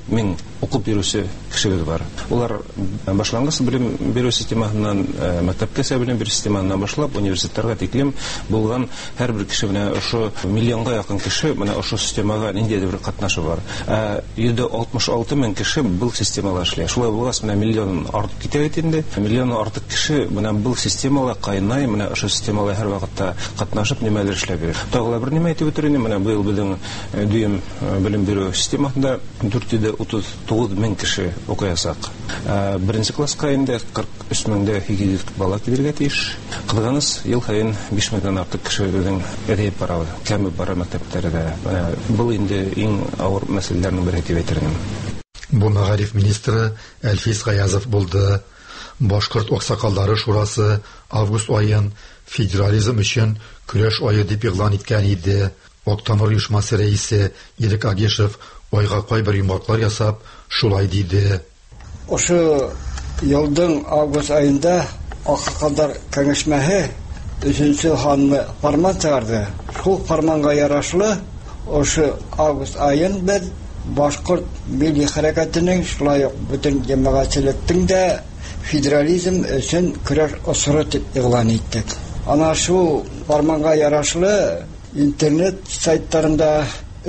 мең укып бирүче кешебез бар. Улар башлангыч белем бирү системасыннан, мәктәпкәчә белем бирү системасыннан башлап университетларга тиклем булган һәрбер кеше менә ошо миллионга якын кеше менә ошо системага ниндидер бер катнашы бар. йөз алтмыш алты мең кеше бу системалар эшләй. Шулай булгас менә миллион артып китә бит инде. Миллион артык кеше менә бу системалар кайнай, менә ошо системалар һәр вакытта катнашып нимәләр эшләп бирә. Тагыла бер нимә әйтеп үтерим, менә быел безнең дүйем белем бирү системасында дүрт йөз утыз тугыз мең кеше укыячак. Беренче класска инде кырык өч меңдә ике йөз бала килергә тиеш. Кылганыз ел һайын биш меңдән артык кеше безнең әдәп бара, кәме бара мәктәпләрдә. Менә бу инде иң авыр мәсьәләләрнең бере дип әйтермен. Бу мәгариф министры Әлфис Гаязов булды. Башкорт аксакаллары шурасы август айын федерализм өчен көрәш айы дип игълан иткән иде. Октанор оешмасы рәисе Ирек Агешев айга кайбер йомгаклар ясап, шулай диде. Ошо елдың август айында Аксакалдар кеңешмәһе өченче ханны фарман чыгарды. Шул фарманга ярашлы ошо август айын без Башкорт милли хәрәкәтенең, шулай ук бөтен җәмәгатьчелектең дә федерализм өчен көрәш осыры дип игълан иттек. Ана шул фарманга ярашлы интернет сайтларында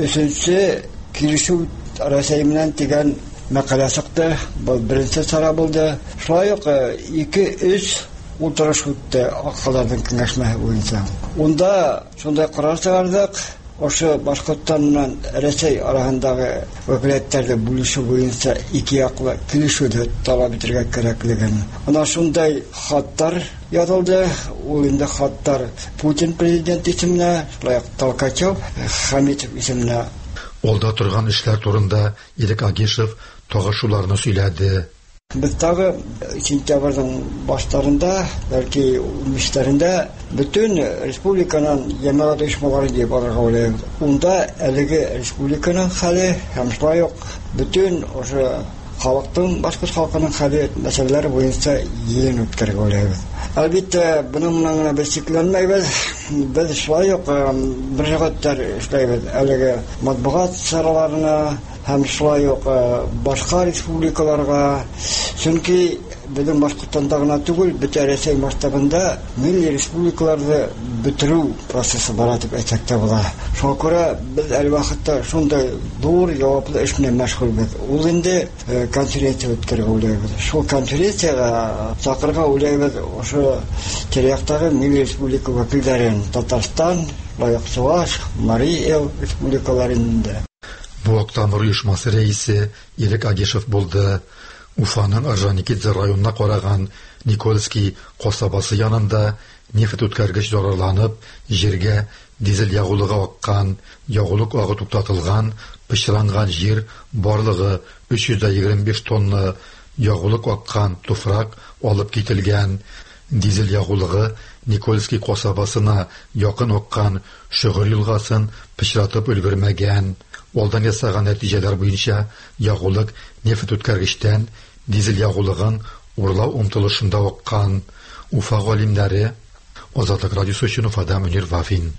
өченче килешү Россия менән дигән мәкалә чыкты. Бу беренче сара булды. Шулай ук ике өч утырыш үтте Аксакалларның кеңәшмәһе буенча. Унда шундай карар чыгардык. Ошо Башкортстаннан Россия арасындагы вәкаләтләрне бүлешү буенча ике яклы килешүдә талап итәргә кирәклеген. Ана шундай хаттар язылды. Ул инде хаттар Путин президент исеменә, шулай Толкачев, Хамитов исеменә. Олда торган эшләр турында Ирек Агешев тагы шуларны сөйләде. Без тагы сентябрьнең башларында, бәлки унбишләрендә бөтен республиканың җәмәгать оешмалары дип барырга уйлыйбыз. Унда әлеге республиканың хәле һәм шулай ук бөтен ошо халыктың, башкорт халкының хәле мәсьәләләре буенча йыйын үткәрергә уйлыйбыз. Әлбәттә, буның белән без чикләнмәйбез. Без шулай ук бер җәһәттән эшләйбез. Әлеге матбугат сараларына һәм шулай ук башка республикаларга, чөнки безнең Башкортстанда гына түгел, бөтен Россия масштабында милли республикаларны бетерү процессы бара дип әйтсәк тә була. Шуңа күрә без әле вакытта шундай зур җаваплы эш белән мәшгульбез. Ул инде конференция үткәрергә уйлыйбыз. Шул конференциягә чакырырга уйлыйбыз ошо тирәктәге милли республика вәкилләрен, Татарстан, Чуваш, Мари Эл республикаларында. Бу Октанор оешмасы рәисе Ирек Агешев булды. Уфаның Орджоникидзе районына караган Никольский касабасы янында нефть үткәргеч зарарланып, җиргә дизель ягулыгы аккан, ягулык агы туктатылган, пычранган җир барлыгы өч йөз егерме биш тонна ягулык аккан туфрак алып кителгән. Дизель ягулыгы Никольский касабасына якын аккан Шөгыль елгасын пычратып өлгермәгән. Алдан ясаган нәтиҗәләр буенча ягулык нефть үткәргечтән дизель ягулыгын урлау омтылышында аккан. Уфа галимнәре, Азатлык радиосы өчен Уфада Мөнир Вафин.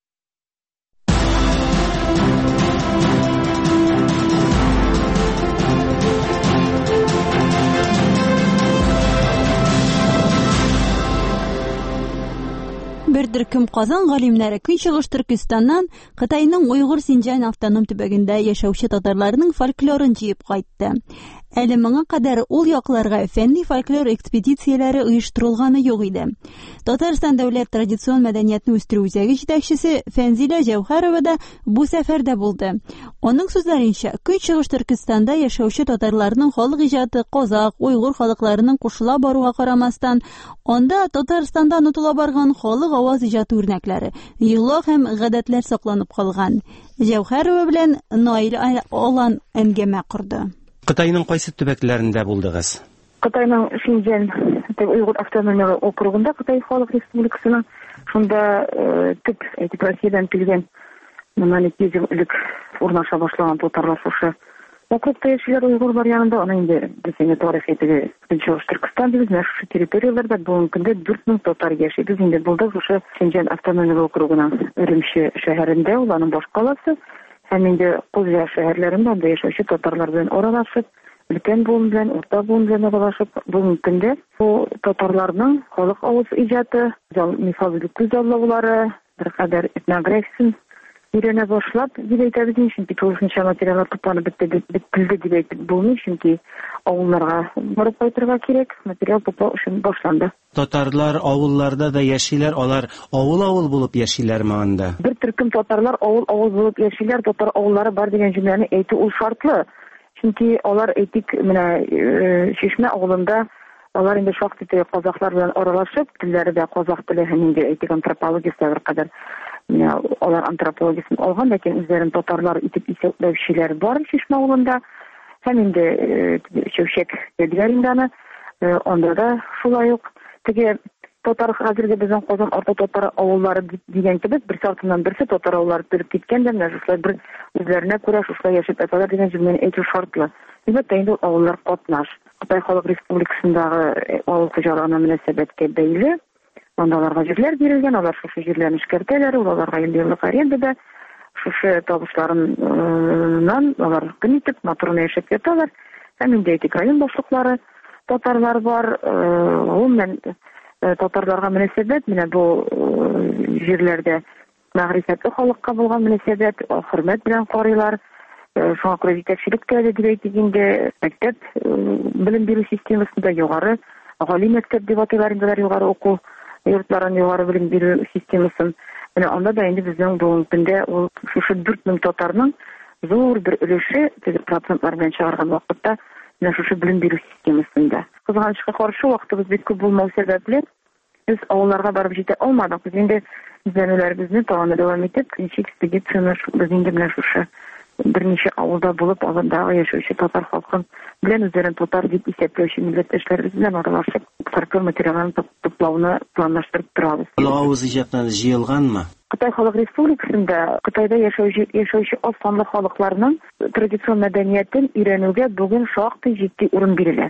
Бер төркем Казан галимнәре Көнчыгыш Төркстаннан Кытайның Уйгыр Синҗан автоном төбәгендә яшәүче татарларның фольклорын җыеп кайтты. Әле моңа кадәр ул якларга фәнни фольклор экспедицияләре оештырылганы юк иде. Татарстан дәүләт традицион мәдәниятне үстерү үзәге җитәкчесе Фәнзилә Җәүһәрова да бу сәфәрдә булды. Аның сүзләренчә, Көнчыгыш Төркстанда яшәүче татарларның халык иҗаты казак, уйгыр халыкларының кушыла баруга карамастан, анда Татарстанда онытыла барган халык аваз иҗаты үрнәкләре, йола һәм гадәтләр сакланып калган. Җәүһәрова белән Наил Алан әңгәмә корды. Кытайның кайсы төбәкләрендә булдыгыз? Кытайның Шинҗан Уйгыр автономияле округында, Кытай Халык Республикасының, шунда төп әйтеп Россиядән килгән моннан ике йөз ел элек урнаша башлаган татарлар шушы окрупта яшиләр уйгырлар янында. Аны инде безнең тарихи теге Көнчыгыш Төркстан дибез, менә шушы территорияләрдә бүгенге көндә дүрт мең татар яши. Без инде булдык шушы Шинҗан автономияле округының Өремче шәһәрендә, ул аның баш каласы. һәм инде Кузя шәһәрләрендә анда яшәүче татарлар белән аралашып, өлкән буын белән, урта буын белән аралашып, бүгенге көндә бу татарларның халык авыз иҗаты, мифологик күзаллаулары, беркадәр этнографиясын өйрәнә башлап, дип әйтәбез, чөнки тулысынча материаллар тупланып бетте, бетте дип әйтеп булмый, чөнки авылларга барып кайтырга кирәк, материал туплау эшен башланды. Татарлар авылларда да яшиләр, алар авыл-авыл булып яшиләрме анда? Бер төркем татарлар авыл-авыл булып яшиләр, татар авыллары бар дигән җөмләне әйтү ул шартлы. Чөнки алар әйтик, менә Чишмә авылында алар инде шактый казаклар белән аралашып, телләре дә казак теле, һәм инде әйтик антропологиясе беркадәр алар антропологиясын алган, ләкин үзләрен татарлар итеп исәпләүчеләр бар Чишмә авылында. Һәм инде Шәүшәк Әдгәринданы, анда да шулай ук теге татар хәзерге безнең Казан арты татар авыллары дигән кебек бер сартыннан берсе татар авыллары төреп киткән дә, менә шулай бер үзләренә күрә шулай яшәп яталар дигән җөмләне әйтү шартлы. Әлбәттә инде авыллар катнаш. Кытай Халык Республикасындагы авыл хуҗалыгына мөнәсәбәткә бәйле анда аларга җирләр бирелгән, алар шушы җирләрне эшкәртәләр, аларга еллык арендада шушы табышларыннан алар көн итеп матурына яшәп яталар. Һәм инде әйтик район башлыклары татарлар бар, гомумән татарларга мөнәсәбәт, менә бу җирләрдә мәгърифәтле халыкка булган мөнәсәбәт, хөрмәт белән карыйлар. Шуңа күрә җитәкчелеккә дә дип әйтик, инде мәктәп белем бирү системасында югары, гали мәктәп дип атыйлар инде югары оку йортларын, югары белем бирү системасын. Менә анда да инде безнең бүгенге көндә ул шушы дүрт мең татарның зур бер өлеше, теге процентлар белән чыгарган вакытта, менә шушы белем бирү системасында. Кызганычка каршы вакытыбыз бик күп булмау сәбәпле, без авылларга барып җитә алмадык. Без инде изләнүләребезне тагын дәвам итеп, ничек экспедицияны без инде менә шушы берничә авылда булып, алындагы яшәүче татар халкын белән үзләрен татар дип исәпләүче милләттәшләребез белән аралашып, фольклор материалын туплауны планлаштырып торабыз. Авыз иҗатына җыелганмы? Кытай Халык Республикасында Кытайда яшәүче яшәүче аз санлы халыкларның традицион мәдәниятен өйрәнүгә бүген шактый җитди урын бирелә.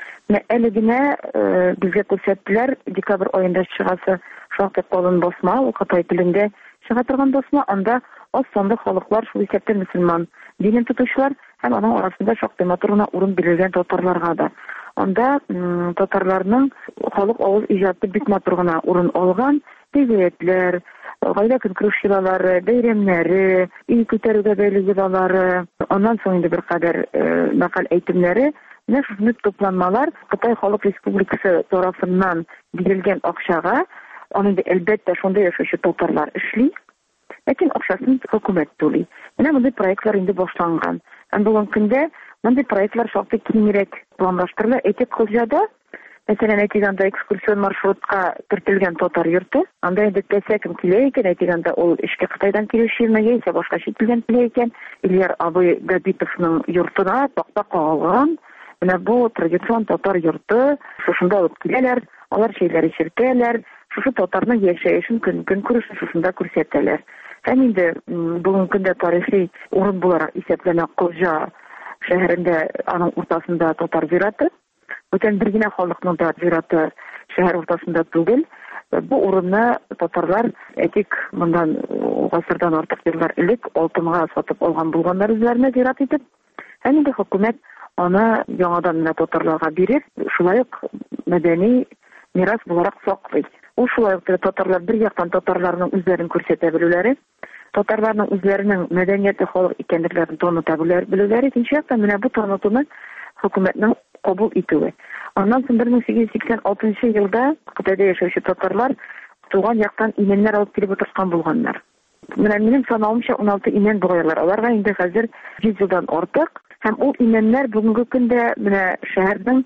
Әле генә безгә күрсәттеләр, декабрь аенда чыгасы шактый калын басма, ул Кытай телендә чыга торган басма, анда аз санлы халыклар, шул исәптән мөселман динен тотучылар һәм аның арасында шактый матурына урын бирелгән татарларга да. Анда татарларның халык авыз иҗаты бик матур гына урын алган, тегетләр, гаилә көнкүрешләре, бәйрәмнәре, ил күтәрүгә бәйле йолалары, аннан соң инде беркадәр мәкаль әйтемнәре, менә шундый тупланмалар Кытай Халык Республикасы тарафыннан бирелгән акчага, аны да әлбәттә шунда яшәүче татарлар эшли, ләкин акчасын хөкүмәт түли. Менә мондый проектлар инде башланган. Һәм бүгенге көндә мондый проектлар шактый киңрәк планлаштырыла. Әйтик, Кызылҗада, мәсәлән, әйтик, анда экскурсион маршрутка кертелгән татар йорты, анда инде тәсәкем килә икән, әйтик, анда ул эшкә Кытайдан килүче яисә башка чит илдән килә икән, Ильяр абый Габитовның йортына такта кагылган. Менә бу традицион татар йорты, шушында алып киләләр, алар шәйләр ичертәләр, шушы татарның яшәешен көн-көн күрешен шушында күрсәтәләр. Һәм инде бүгенге көндә тарихи урын буларак исәпләнә Кызылҗа шәһәрендә, аның уртасында татар зираты. Бүтән бер генә халыкның да зираты шәһәр уртасында түгел. Бу урынны татарлар, әйтик, мондан гасырдан артык еллар элек алтынга сатып алган булганнар үзләренә зират итеп. Һәм инде хөкүмәт аны яңадан менә татарларга биреп, шулай ук мәдәни мирас буларак саклый. Ул шулай ук татарлар бер яктан татарларның үзләрен күрсәтә белүләре, татарларның үзләренең мәдәнияте халык икәнлекләрен таныта белүләре, икенче яктан менә бу танытуны хөкүмәтнең кабул итүе. Аннан соң бер мең сигез йөз сиксән алтынчы елда Кытайда яшәүче татарлар туган яктан имәннәр алып килеп утырткан булганнар. Менә минем санавымча ун алты имән бугайлар. Аларга инде хәзер йөз елдан артык. Һәм ул имәннәр бүгенге көндә менә шәһәрнең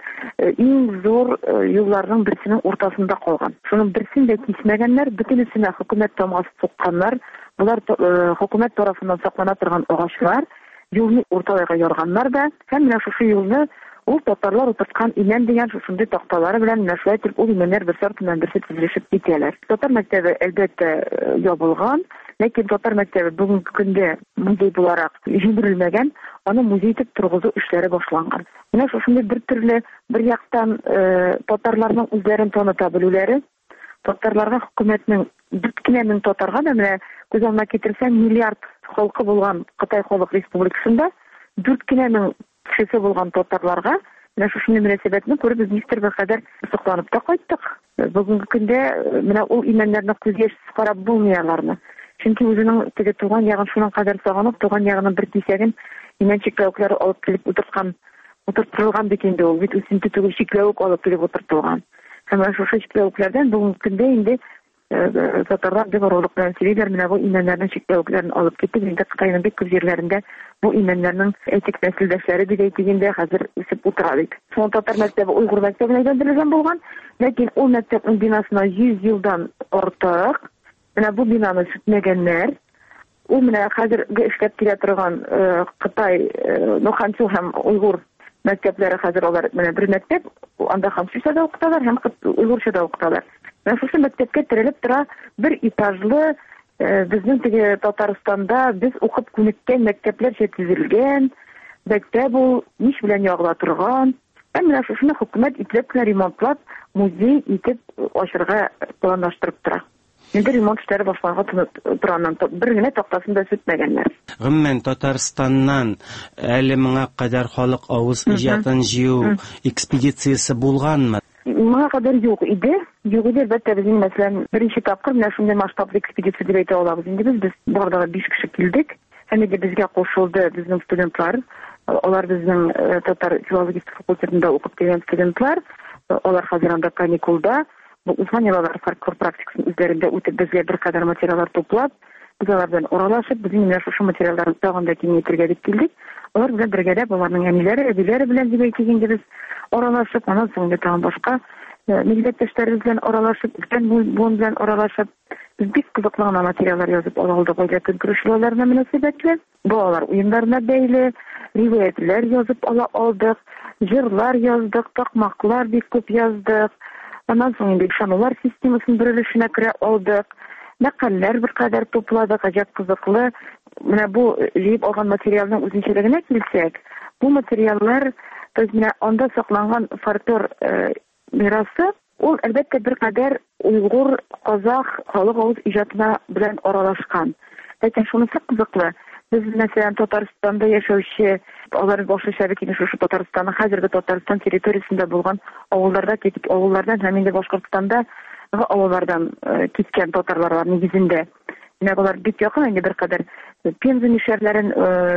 иң зур юлларның берсенең уртасында калган. Шуның берсен дә кисмәгәннәр, бөтенесенә хөкүмәт тамгасы сукканнар. Булар хөкүмәт тарафыннан саклана торган агачлар, юлны урталайга ярганнар да. Һәм менә шушы юлны ул татарлар утырткан имән дигән шушындый такталары белән менә шулай итеп ул имәннәр бер сартыннан берсе тизлешеп китәләр. Татар мәктәбе әлбәттә ябылган, ләкин татар мәктәбе бүгенге көндә музей буларак җибәрелмәгән, аны музей итеп торгызу эшләре башланган. Менә шушындый бер төрле бер яктан татарларның үзләрен таныта белүләре, татарларга хөкүмәтнең дүрт кенә мең татарга да менә күз алдына китерсәң миллиард халкы булган Кытай Халык Республикасында дүрт кенә мең кешесе булган татарларга менә шушы мөнәсәбәтне күреп без нистер бер сокланып та кайттык. Бүгенге көндә менә ул имәннәрне күз яшьсез карап булмый аларны. Чөнки үзенең теге туган ягын шуның кадәр сагынып, туган ягының бер кисәген имән чикләүкләре алып килеп утырткан, утыртылган бит инде ул, бит үсенте түгел чикләүк алып килеп утыртылган. Һәм шушы чикләүкләрдән бүгенге көндә инде татарлар бик авырлык белән сөйлиләр, менә бу имәннәрнең чикләүкләрен алып китеп, инде Кытайның бик күп җирләрендә бу имәннәрнең этик нәселдәшләре дип әйтгәндә хәзер үсеп утыра бит. Соң татар мәктәбе уйгыр мәктәбенә әйләндерелгән булган, ләкин ул мәктәпнең бинасына йөз елдан артык менә бу бинаны сүтмәгәннәр. Ул менә хәзерге эшләп килә торган Кытай, Ноханчу һәм уйгыр мәктәпләре хәзер алар менә бер мәктәп, анда ханчуча да укыталар һәм уйгырча да укыталар. Менә шушы мәктәпкә терелеп тора бер этажлы безнең теге Татарстанда без укып күнеккән мәктәпләрчә төзелгән мәктәп, ул ниш белән ягыла торган. Һәм менә шушыны хөкүмәт ипләп кенә ремонтлап, музей итеп ачырга планлаштырып тора. Инде ремонт эшләре башланга тораннан бер генә тактасын да сүтмәгәннәр. Гомумән Татарстаннан әле моңа кадәр халык авыз иҗатын җыю экспедициясе булганмы? Моңа кадәр юк иде. Юк иде, әлбәттә безнең мәсәлән беренче тапкыр менә шундый масштаблы экспедиция дип әйтә алабыз. Инде без без бардагы биш кеше килдек. Һәм инде безгә кушылды безнең студентлар. Алар безнең татар филология факультетында укып килгән студентлар. Алар хәзер анда каникулда. Бу узган еллар фольклор практикасын үзләрендә үтеп безгә бер кадәр материаллар туплап, без алар белән оралашып, безнең менә шушы материалларны тагын да киңәйтергә дип килдек. Алар белән бергә дә аларның әниләре, әбиләре белән дип әйтгәндә без оралашып, аннан соң да тагын башка милләттәшләребез белән оралашып, өлкән буын белән оралашып, без бик кызыклы гына материаллар язып алдык гаилә көнкүрешләренә мөнәсәбәтле. Балалар уеннарына бәйле риваятләр язып ала алдык, җырлар яздык, такмаклар бик күп яздык. Аннан соң инде шанулар системасын бирелешенә керә алдык. Мәкаләләр бер кадәр тупладык, гаҗәп кызыклы. Менә бу җыеп алган материалның үзенчәлегенә килсәк, бу материаллар, то есть менә анда сакланган фольклор мирасы, ул әлбәттә бер кадәр уйгыр, казах халык авыз иҗатына белән аралашкан. Ләкин шунысы кызыклы. Без мәсәлән Татарстанда яшәүче, алар башлыча бит шушы Татарстанның хәзерге Татарстан территориясендә булган авылларда китеп, авыллардан һәм инде Башкортстанда авыллардан киткән татарлар бар нигезендә. Менә алар бик якын, инде бер кадәр Пенза мишәрләрен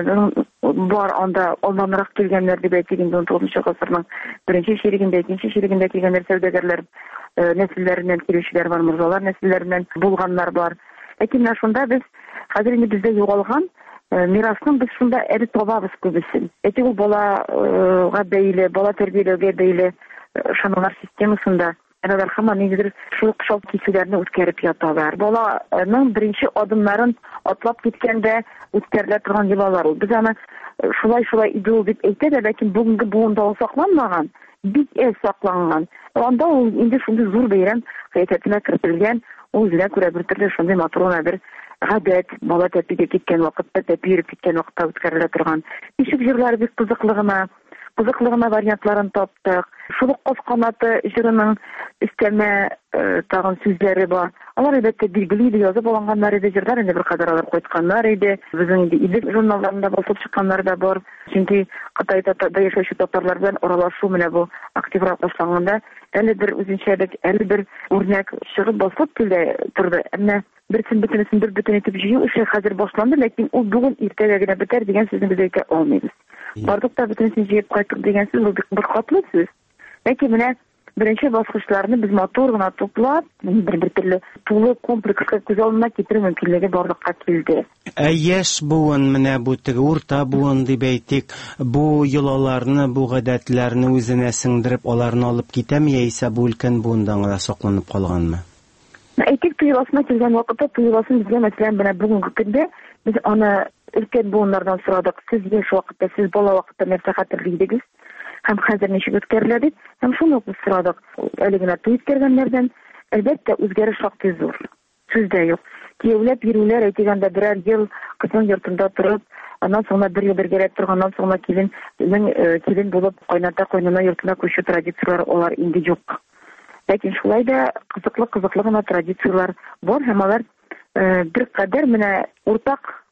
бар анда алданрак килгәннәр дип әйтелгән он тугызынчы гасырның беренче чирегендә, икенче чирегендә килгәннәр сәүдәгәрләр нәселләреннән килүчеләр бар, морзалар нәселләреннән булганнар бар. Ләкин шунда без хәзер инде бездә югалган мирасның без шунда әле табабыз күбесен. Әти ул балага бәйле, бала тәрбияләүгә бәйле шаналар системасында алар һәм нигездер шул кышау кисүләрне үткәреп яталар. Баланың беренче адымнарын атлап киткәндә үткәрелә торган еллар ул. Без аны шулай-шулай иде ул дип әйтә дә, ләкин бүгенге буында сакланмаган, бик әз сакланган. Анда ул инде шундый зур бәйрәм кыяфәтенә кертелгән. Ул үзенә күрә бер төрле шундый матур бер гадәт, бала тәпигә киткән вакытта, тәпи йөреп киткән вакытта үткәрелә торган. Ишек җырлары бик кызыклы гына, кызыклы гына вариантларын таптык. Шул кыз канаты җырының өстәмә тагын сүзләре бар. Алар әлбәттә билгеле иде, язып алганнар иде, җырлар инде бер кадәр алар кайтканнар иде. Безнең инде идел журналларында басылып чыкканнар да бар. Чөнки Кытайда яшәүче татарлар белән аралашу менә бу активрак башланганда әле бер үзенчәлек, әле бер үрнәк чыгып басылып килә торды. Әмма берсен бөтенесен бер бөтен итеп җыю эше хәзер башланды, ләкин ул бүген иртәгә генә бетәр дигән сүзне без әйтә алмыйбыз. Бардык та бөтенесен җыеп кайттык дигән сүз ул бик бер катлы сүз. Ләкин менә беренче баскычларны без матур гына туплап, бер-бер төрле тулы комплекска күз алдына китерү мөмкинлеге барлыкка килде. Ә яшь буын менә бу теге урта буын дип әйтик, бу йолаларны, бу гадәтләрне үзенә сеңдереп аларны алып китәме, яисә бу өлкән буындан гына сакланып калганмы? Әйтик, туйласына килгән вакытта туйласын безгә мәсәлән менә бүгенге көндә без аны өлкән буыннардан сорадык. Сез яшь вакытта, сез бала вакытта нәрсә хәтерлидегез? Һәм хәзер ничек үткәрелә дип, һәм шуны ук сорадык. Әле генә туй үткәргәннәрдән әлбәттә үзгәреш шактый зур. Сүздә юк. Кияүләп йөрүләр әйтгәндә берәр ел кызның йортында торып, аннан соң бер ел бергәрәп торганнан соң килен, килен булып кайната кайнана йортына күчү традицияләр алар инде юк. Ләкин шулай да кызыклы-кызыклы гына традициялар бар һәм алар бер кадәр менә уртак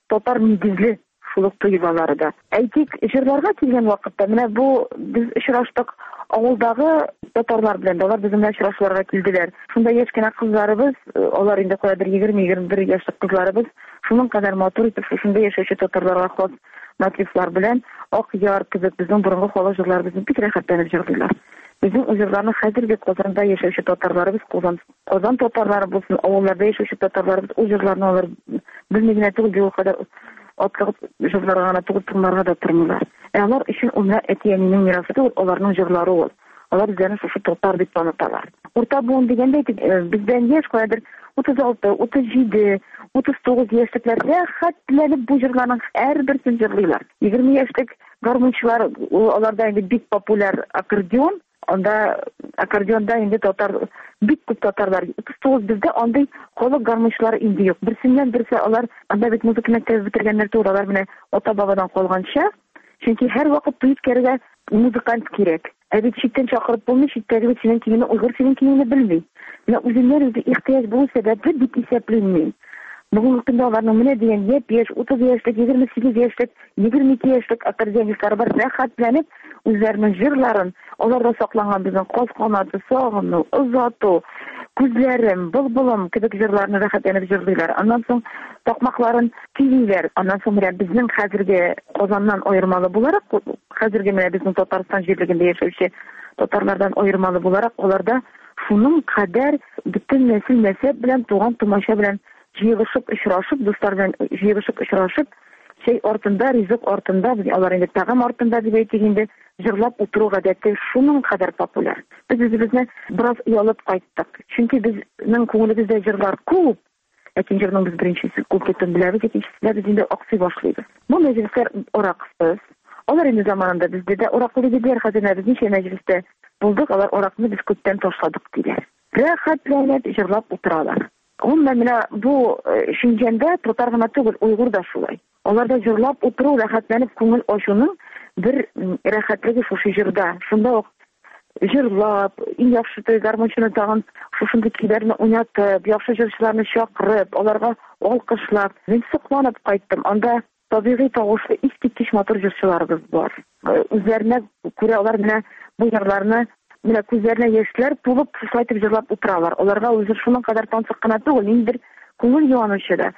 татар нигезле шул тойлары да. Әйтик, җырларга килгән вакытта, менә бу без очраштык авылдагы татарлар белән, алар безнең очрашларга килделәр. Шунда яшь кенә кызларыбыз, алар инде кадәр егерме-егерме бер яшьлек кызларыбыз, шуның кадәр матур итеп шунда яшәүче татарларга хас мотивлар белән ак яр кебек безнең борынгы халык җырларыбызны бик рәхәтләнеп җырлыйлар. Безнең җырларны хәзерге Казанда яшәүче татарларыбыз, Казан Казан татарлары булсын, авылларда яшәүче татарларыбыз үз җырларны алар белмәгән түгел, ул кадәр атлыгып җырларга гына түгел, тыңларга да тормыйлар. Ә алар өчен ул әтиянең мирасы түгел, аларның җырлары ул. Алар үзләрен шушы татар дип таныталар. Урта буын дигәндә бездән яшь кадәр утыз алты, утыз җиде, утыз тугыз яшьлекләрдә хәтләнеп бу җырларның һәрберсен җырлыйлар. егерме яшьлек гармунчылар, аларда инде бик популяр аккордеон, анда аккордеонда инде татар бик күп татарлар. утыз тугыз бездә андый халык гармунчылары инде юк. Берсеннән берсе алар анда бит музыка мәктәбе бетергәннәр түгел, алар менә ата-бабадан калганча. Чөнки һәр вакыт туй үткәрергә музыкант кирәк. Ә бит читтән чакырып булмый, читтәге синең киңне, уйгыр синең киңне белми. Менә үзеннән үзе ихтияҗ булу сәбәпле дип исәпләнми. Бүгенге көндә аларның менә дигән япь-яшь, утыз яшьлек, егерме сигез яшьлек, егерме ике яшьлек аккордеонистлар бар, рәхәтләнеп үзләренең җырларын, аларда сакланган безнең каз канаты, сагыну, озату, күзләрем, былбылым кебек җырларны рәхәтләнеп җырлыйлар. Аннан соң такмакларын кийләр. Аннан соң менә безнең хәзерге Казаннан аермалы буларак, хәзерге менә безнең Татарстан җирлегендә яшәүче татарлардан аермалы буларак, аларда шуның кадәр бөтен нәсел нәсәп белән, туган тумача белән җыелышып, очрашып, дуслар белән җыелышып, очрашып, чәй артында, ризык артында, алар инде тагым артында дип әйтик инде, җырлап утыру гадәте шуның кадәр популяр. Без үзебезне бераз ялып кайттык. Чөнки безнең күңелебездә җырлар күп. Ләкин җырның без беренчесе күплектән беләбез, икенчесе без инде аксый башлыйбыз. Бу мәҗлесләр ораксыз. Алар инде заманында бездә дә ораклы диделәр, хәзер без ничә мәҗлестә булдык, алар оракны без күптән ташладык диләр. Рәхәтләнеп җырлап утыралар. Гомумән менә бу Шинҗанда татар гына түгел, уйгыр да шулай. Аларда җырлап утыру, рәхәтләнеп күңел ачуның бер рәхәтлеге шушы җырда. Шунда ук җырлап, иң яхшы той гармончыны тагын шушындый көйләрне уйнатып, яхшы җырчыларны чакырып, аларга алкышлап, мин сокланып кайттым. Анда табигый тавышлы искиткеч матур җырчыларыбыз бар. Үзләренә күрә алар менә бу җырларны менә күзләренә яшьләр тулып, шулайтып җырлап утыралар. Аларга үзе шуның кадәр тансык кына түгел, инде күңел юанычы да,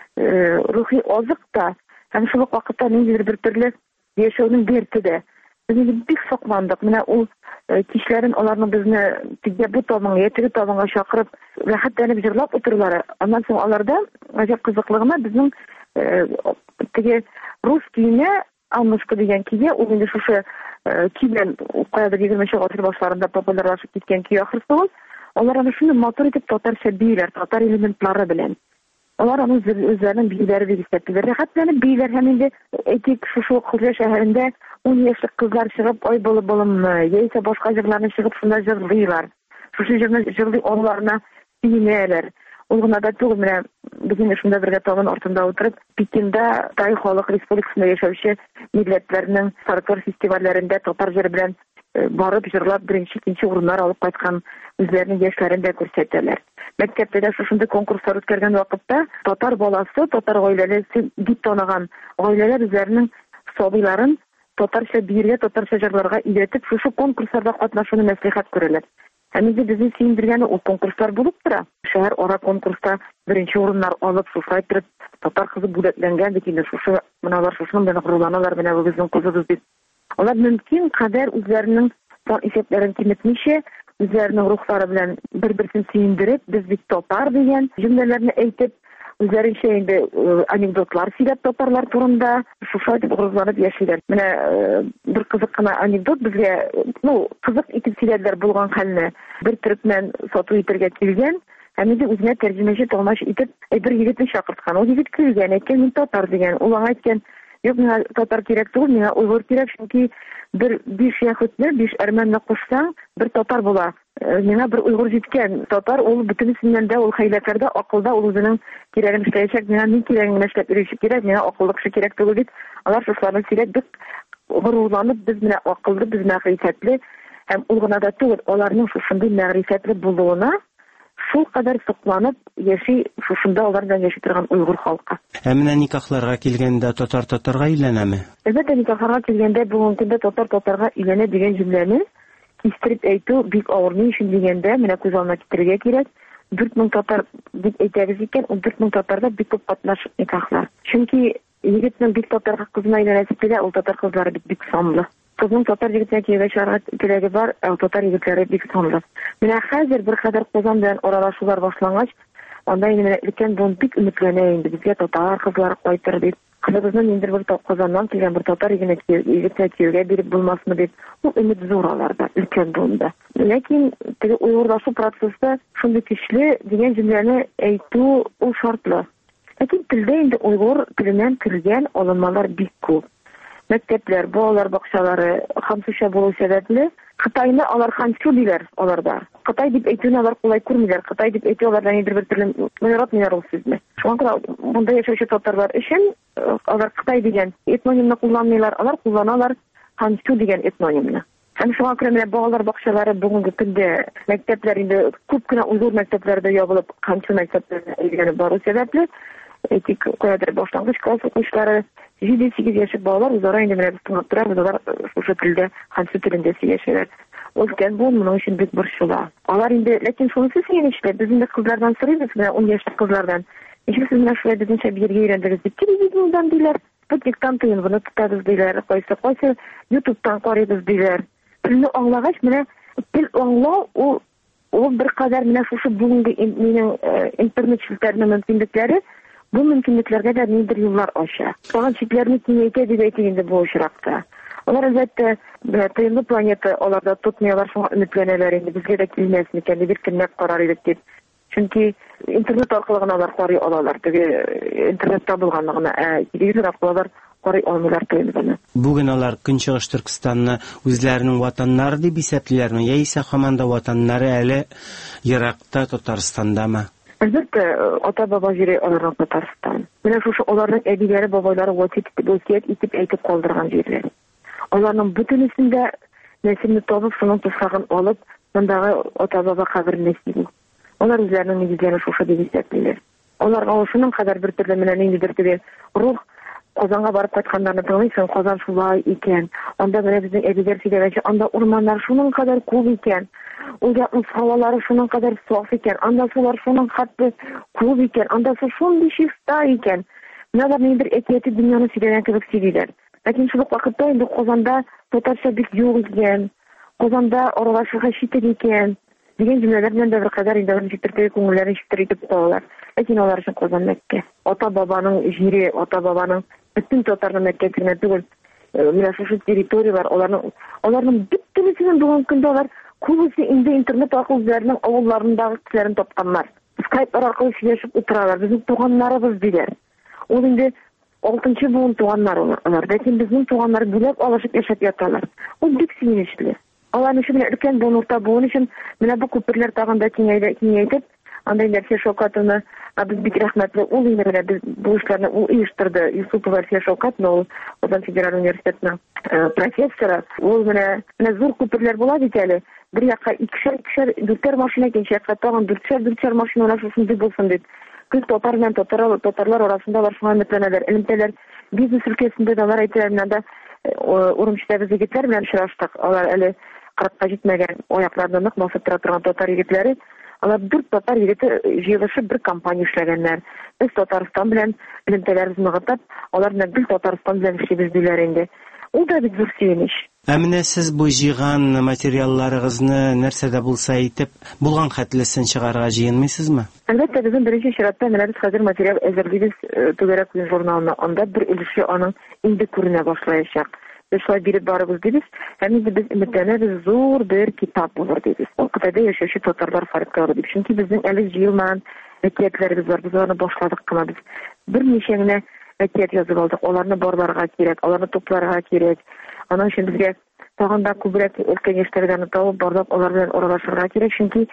рухи азык та, һәм шул вакытта ниндидер бер төрле яшәүнең дәрте дә. Без бик сокландык. Менә ул кичләрен аларны безне тигә бу табынга, теге табынга чакырып, рәхәтләнеп җырлап утыралар. Аннан соң аларда гаҗәп кызыклыгына безнең теге рус киенә, амушка дигән кия, ул инде шушы киелән каядыр егерменче гасыр башларында популярлашып киткән кия ахрысы ул. Алар аны шундый матур итеп татарча бийләр, татар элементлары белән. Алар аны үзләренең бийләре дип исәплиләр. Рәхәтләнеп бийләр һәм инде әйтик шушы Хуҗа шәһәрендә ун яшьлек кызлар чыгып, ай булып булымны, яисә башка җырларны чыгып шунда җырлыйлар. Шушы җырны җырлый аларына биенәләр. Ул гына да түгел, менә безнең шунда бергә табын артында утырып, Пекинда Тай халык республикасында яшәүче милләтләрнең фольклор фестивальләрендә татар җыры белән барып җырлап беренче, икенче урыннар алып кайткан үзләренең яшьләрен дә күрсәтәләр. Мәктәптә дә шушындый конкурслар үткәргән вакытта татар баласы, татар гаиләсе дип танылган гаиләләр үзләренең сабыйларын татарча биергә, татарча җырларга өйрәтеп, шушы конкурсларда катнашуны мәслихәт күрәләр. Һәм инде безнең сөендергәне ул конкурслар булып тора. Шәһәр ара конкурста беренче урыннар алып, шушы татар кызы бүләкләнгән дип инде шушы моналар шушының белән горурланалар, менә бу безнең кызыбыз дип. Алар мөмкин кадәр үзләренең сан исәпләрен киметмичә, үзләренең рухлары белән бер-берсен сөендереп, без бит татар дигән җөмләләрне әйтеп, үзләренчә инде анекдотлар сөйләп татарлар турында шушы дип горурланып яшиләр. Менә бер кызык кына анекдот безгә, ну, кызык итеп сөйләделәр булган хәлне. Бер төрекмән сату итәргә килгән, һәм инде үзенә тәрҗемәче томаш итеп бер егетне чакырткан. Ул егет килгән, әйткән, мин татар дигән. Ул аңа әйткән, юк, миңа татар кирәк түгел, миңа уйгыр кирәк, чөнки бер биш яһүдне, биш әрмәнне кушсаң, бер татар була. Миңа бер уйгыр җиткән. Татар ул бөтенесеннән дә, ул хәйләкәрдә, акылда ул үзенең кирәген эшләячәк. Миңа ни кирәген эшләп йөрүче кирәк, миңа акыллы кеше кирәк түгел дип, алар шушларны сөйләп, бик горурланып, без менә акыллы, без мәгърифәтле, һәм ул гына да түгел, аларның шушындый мәгърифәтле булуына шул кадәр сокланып яши, шушында алар белән яши торган уйгыр халкы. Ә менә никахларга килгәндә татар татарга өйләнәме? Әлбәттә, никахларга килгәндә бүгенге көндә татар татарга өйләнә дигән җөмләне кистереп әйтү бик авыр. Ни өчен дигәндә, менә күз алдына китерергә кирәк. дүрт мең татар дип әйтәбез икән, ул дүрт мең татарда бик күп катнашып никахлар. Чөнки егетнең бик татарга кызына өйләнәсе килә, ул татар кызлары бик бик санлы. Кызның татар егетенә кирәк чыгарга теләге бар, ә татар егетләре бик санлы. Менә хәзер бер кадәр Казан белән аралашулар башлангач, анда инде менә өлкән бун бик өметләнә инде, безгә татар кызлары кайтыр дип. Кызыбызны инде бер Казаннан килгән бер татар егетенә кирәк биреп булмасмы дип. Ул өмет зур аларда, өлкән бунда. Ләкин теге уйгырдашу процессы шундый көчле дигән җөмләне әйтү ул шартлы. Ләкин телдә инде уйгыр теленнән кергән алынмалар бик күп. Мәктәпләр, балалар бакчалары хамсыша булу сәбәпле Кытайны алар ханчу диләр аларда. Кытай дип әйтүне алар кулай күрмиләр. Кытай дип әйтү алардан инде бер төрле яратмыйлар ул сүзне. Шуңа күрә монда яшәүче татарлар өчен алар Кытай дигән этнонимны кулланмыйлар, алар кулланалар ханчу дигән этнонимны. Һәм шуңа күрә менә балалар бакчалары бүгенге көндә мәктәпләр инде күп кенә уйгыр мәктәпләрдә ябылып, ханчу мәктәпләренә әйләнеп бару сәбәпле этик куәдер башлангыч класс укучылары җиде-сигез яшьлек балалар үзара инде менә тыңлап торабыз, алар шушы телдә, ханчу телендә сөйләшәләр. Ул икән бу моның өчен бик борчыла. Алар инде, ләкин шунысы сөйләште, без инде кызлардан сорыйбыз, менә ун яшьлек кызлардан. Ничек сез менә шулай безнеңчә биргә өйрәндегез дип, телевизордан диләр, Спутниктан тыйынны тотабыз диләр, кайсы кайсы YouTube'тан карыйбыз диләр. Телне аңлагач, менә тел аңлау ул ул бер кадәр менә шушы бүгенге минең интернет челтәрнең мөмкинлекләре бу мөмкинлекләргә дә ниндидер юллар ача. Тагын чикләрне киңәйтә дип әйтик инде бу очракта. Алар әлбәттә тыйынлы планета аларда тотмыйлар, шуңа өметләнәләр инде безгә дә килмәс микән дип кемнәр карар идек дип. Чөнки интернет аркылы гына алар карый алалар. Теге интернетта булганлыгына, ә телевизор аркылы алар карый алмыйлар тыйынлыны. Бүген алар Көнчыгыш Төркстанны үзләренең ватаннары дип исәплиләрме, яисә һаман да ватаннары әле еракта Татарстандамы? Әлбәттә, ата-баба җире аларның Татарстан. Менә шушы аларның әбиләре, бабайлары васыять итеп әйтеп калдырган җирләр. Аларның бөтенесендә нәселне табып, шуның туфрагын алып, мондагы ата-баба каберенә сибү. Алар үзләренең нигезләрен шушы дип исәплиләр. Аларга шуның кадәр бер төрле менә ниндидер теге рух Казанга барып кайтканнарны тыңлыйсың, Казан шулай икән. Анда менә безнең әбиләр сөйләгәнчә, анда урманнар шуның кадәр күп икән. Ул якның һавалары шуның кадәр саф икән. Анда сулар шуның хәтле күп икән. Анда су шундый чиста икән. Менә ниндидер әкияти дөньяны сөйләгән кебек сөйлиләр. Ләкин шул вакытта инде Казанда татарча бик юк икән. Казанда аралашырга читек икән. Дигән җөмләләр белән дә бер кадәр инде җиттердәге күңелләрен җиттер итеп калалар. Ләкин алар өчен Казан Мәккә. Ата-бабаның җире, ата-бабаның бөтен татарның Мәккәсенә түгел. Менә шушы территориялар, аларның аларның бөтенесенең бүгенге көндә алар күбесе инде интернет аркылы үзләренең авылларындагы кешеләрен тапканнар. Skype аркылы сөйләшеп утыралар. Безнең туганнарыбыз диләр. Ул инде алтынчы буын туганнар алар. Ләкин безнең туганнар бүләк алышып яшәп яталар. Ул бик сөенечле. Алар өчен менә өлкән буын, урта буын өчен менә бу күперләр тагын да киңәйтеп, андай нәрсә Шәүкәтне без бик рәхмәтле. Ул инде менә без бу эшләрне ул оештырды. Юсупова Шәүкәтне, ул Казан федераль университетының профессоры. Ул менә менә зур күперләр була бит әле. Бер якка икешәр, дүртәр машина икенче якка тагын дүртәр машиналар шушындый булсын дип. Көз татар белән татар татарлар арасында бар шуңа өметләнәләр. Элемтәләр бизнес өлкәсендә дә алар әйтәләр, менә да Урумчидәге егетләр белән очраштык. Алар әле кырыкка җитмәгән, аякларында нык басып тора торган татар егетләре. Алар дүрт татар егете җыелышып бер компания эшләгәннәр. Без Татарстан белән элемтәләребезне ныгытып, алар белән бер Татарстан белән эшлибез диләр инде. Ул да бик зур сөенеч. Ә менә сез бу җыйган материалларыгызны нәрсәдә булса итеп, булган хәтлесен чыгарга җыенмыйсызмы? Әлбәттә, безнең беренче чиратта менә без хәзер материал әзерлибез Түгәрәк күн журналына. Анда бер өлеше аның инде күренә башлаячак. Без шулай биреп барыбыз дибез. Һәм инде без өметләнәбез, зур бер китап булыр дибез. Ул Кытайда яшәүче татарлар фольклоры дип. Чөнки безнең әле җыелмаган әкиятләребез бар. Без аны башладык кына без. Берничә генә әкият язып алдык. Аларны барларга кирәк, аларны тупларга кирәк. Аның өчен безгә тагын да күбрәк өлкән яшьләрдән табып барлап алар белән аралашырга кирәк. Чөнки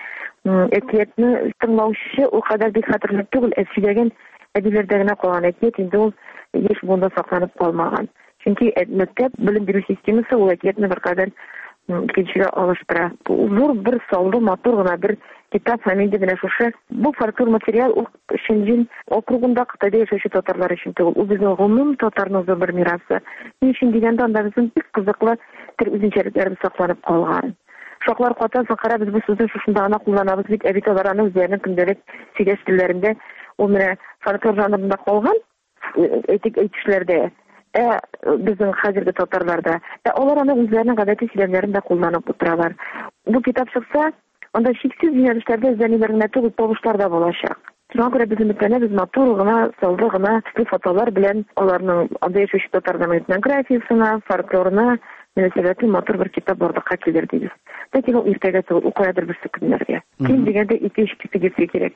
әкиятне тыңлаучы ул кадәр бик хәтерле түгел. Сөйләгән әдибләрдә генә калган әкият инде ул яшь буында сакланып калмаган. Чөнки мәктәп белем бирү системасы ул әкиятне бер кадәр икенчегә алыштыра. Зур бер саллы матур гына бер китап һәм инде менә шушы бу фольклор материал ул Шенҗин округында Кытайда яшәүче татарлар өчен түгел, ул безнең гомум татарның зур бер мирасы. Ни өчен дигәндә анда безнең бик кызыклы тел үзенчәлекләребез сакланып калган. Шаклар катасы карап без бу сүзне шушында гына кулланабыз бит, ә бит алар аны үзләренең көндәлек сөйләш телләрендә ул менә фольклор жанрында калган этик әйтүчләрдә. Ә безнең хәзерге татарларда, ә алар аны үзләренең гадәти сөйләмнәрендә кулланып утыралар. Бу китап чыкса, анда шиксез юнәлештәрдә эзләнүләр генә түгел, тавышлар да булачак. Шуңа күрә без өметләнәбез марур гына, саллы гына фотолар белән аларның анда яшәүче татарларның этнографиясына, фольклорына мөнәсәбәтле матур бер китап барлыкка килер дибез. Ләкин ул иртәгә түгел, ул каядыр бер көннәргә. Ким дигәндә ике-өч китап кирәк.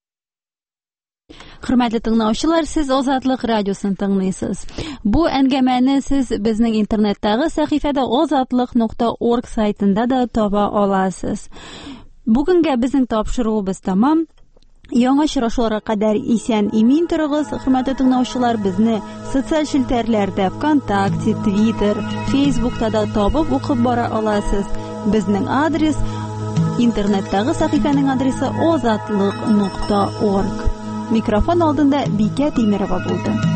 Хөрмәтле тыңлаучылар, сез Азатлык радиосын тыңлыйсыз. Бу әңгәмәне сез безнең интернеттагы сәхифәдә азатлык нокта орг сайтында да таба аласыз. Бүгенгә безнең тапшыруыбыз тамам. Яңа очрашуларга кадәр исән имин торыгыз, хөрмәтле тыңлаучылар. Безне социаль челтәрләрдә, ВКонтакте, Твиттер, Фейсбукта да табып укып бара аласыз. Безнең адрес, интернеттагы сәхифәнең адресы азатлык нокта орг. Микрофон алдында Бикә Тимерова булды.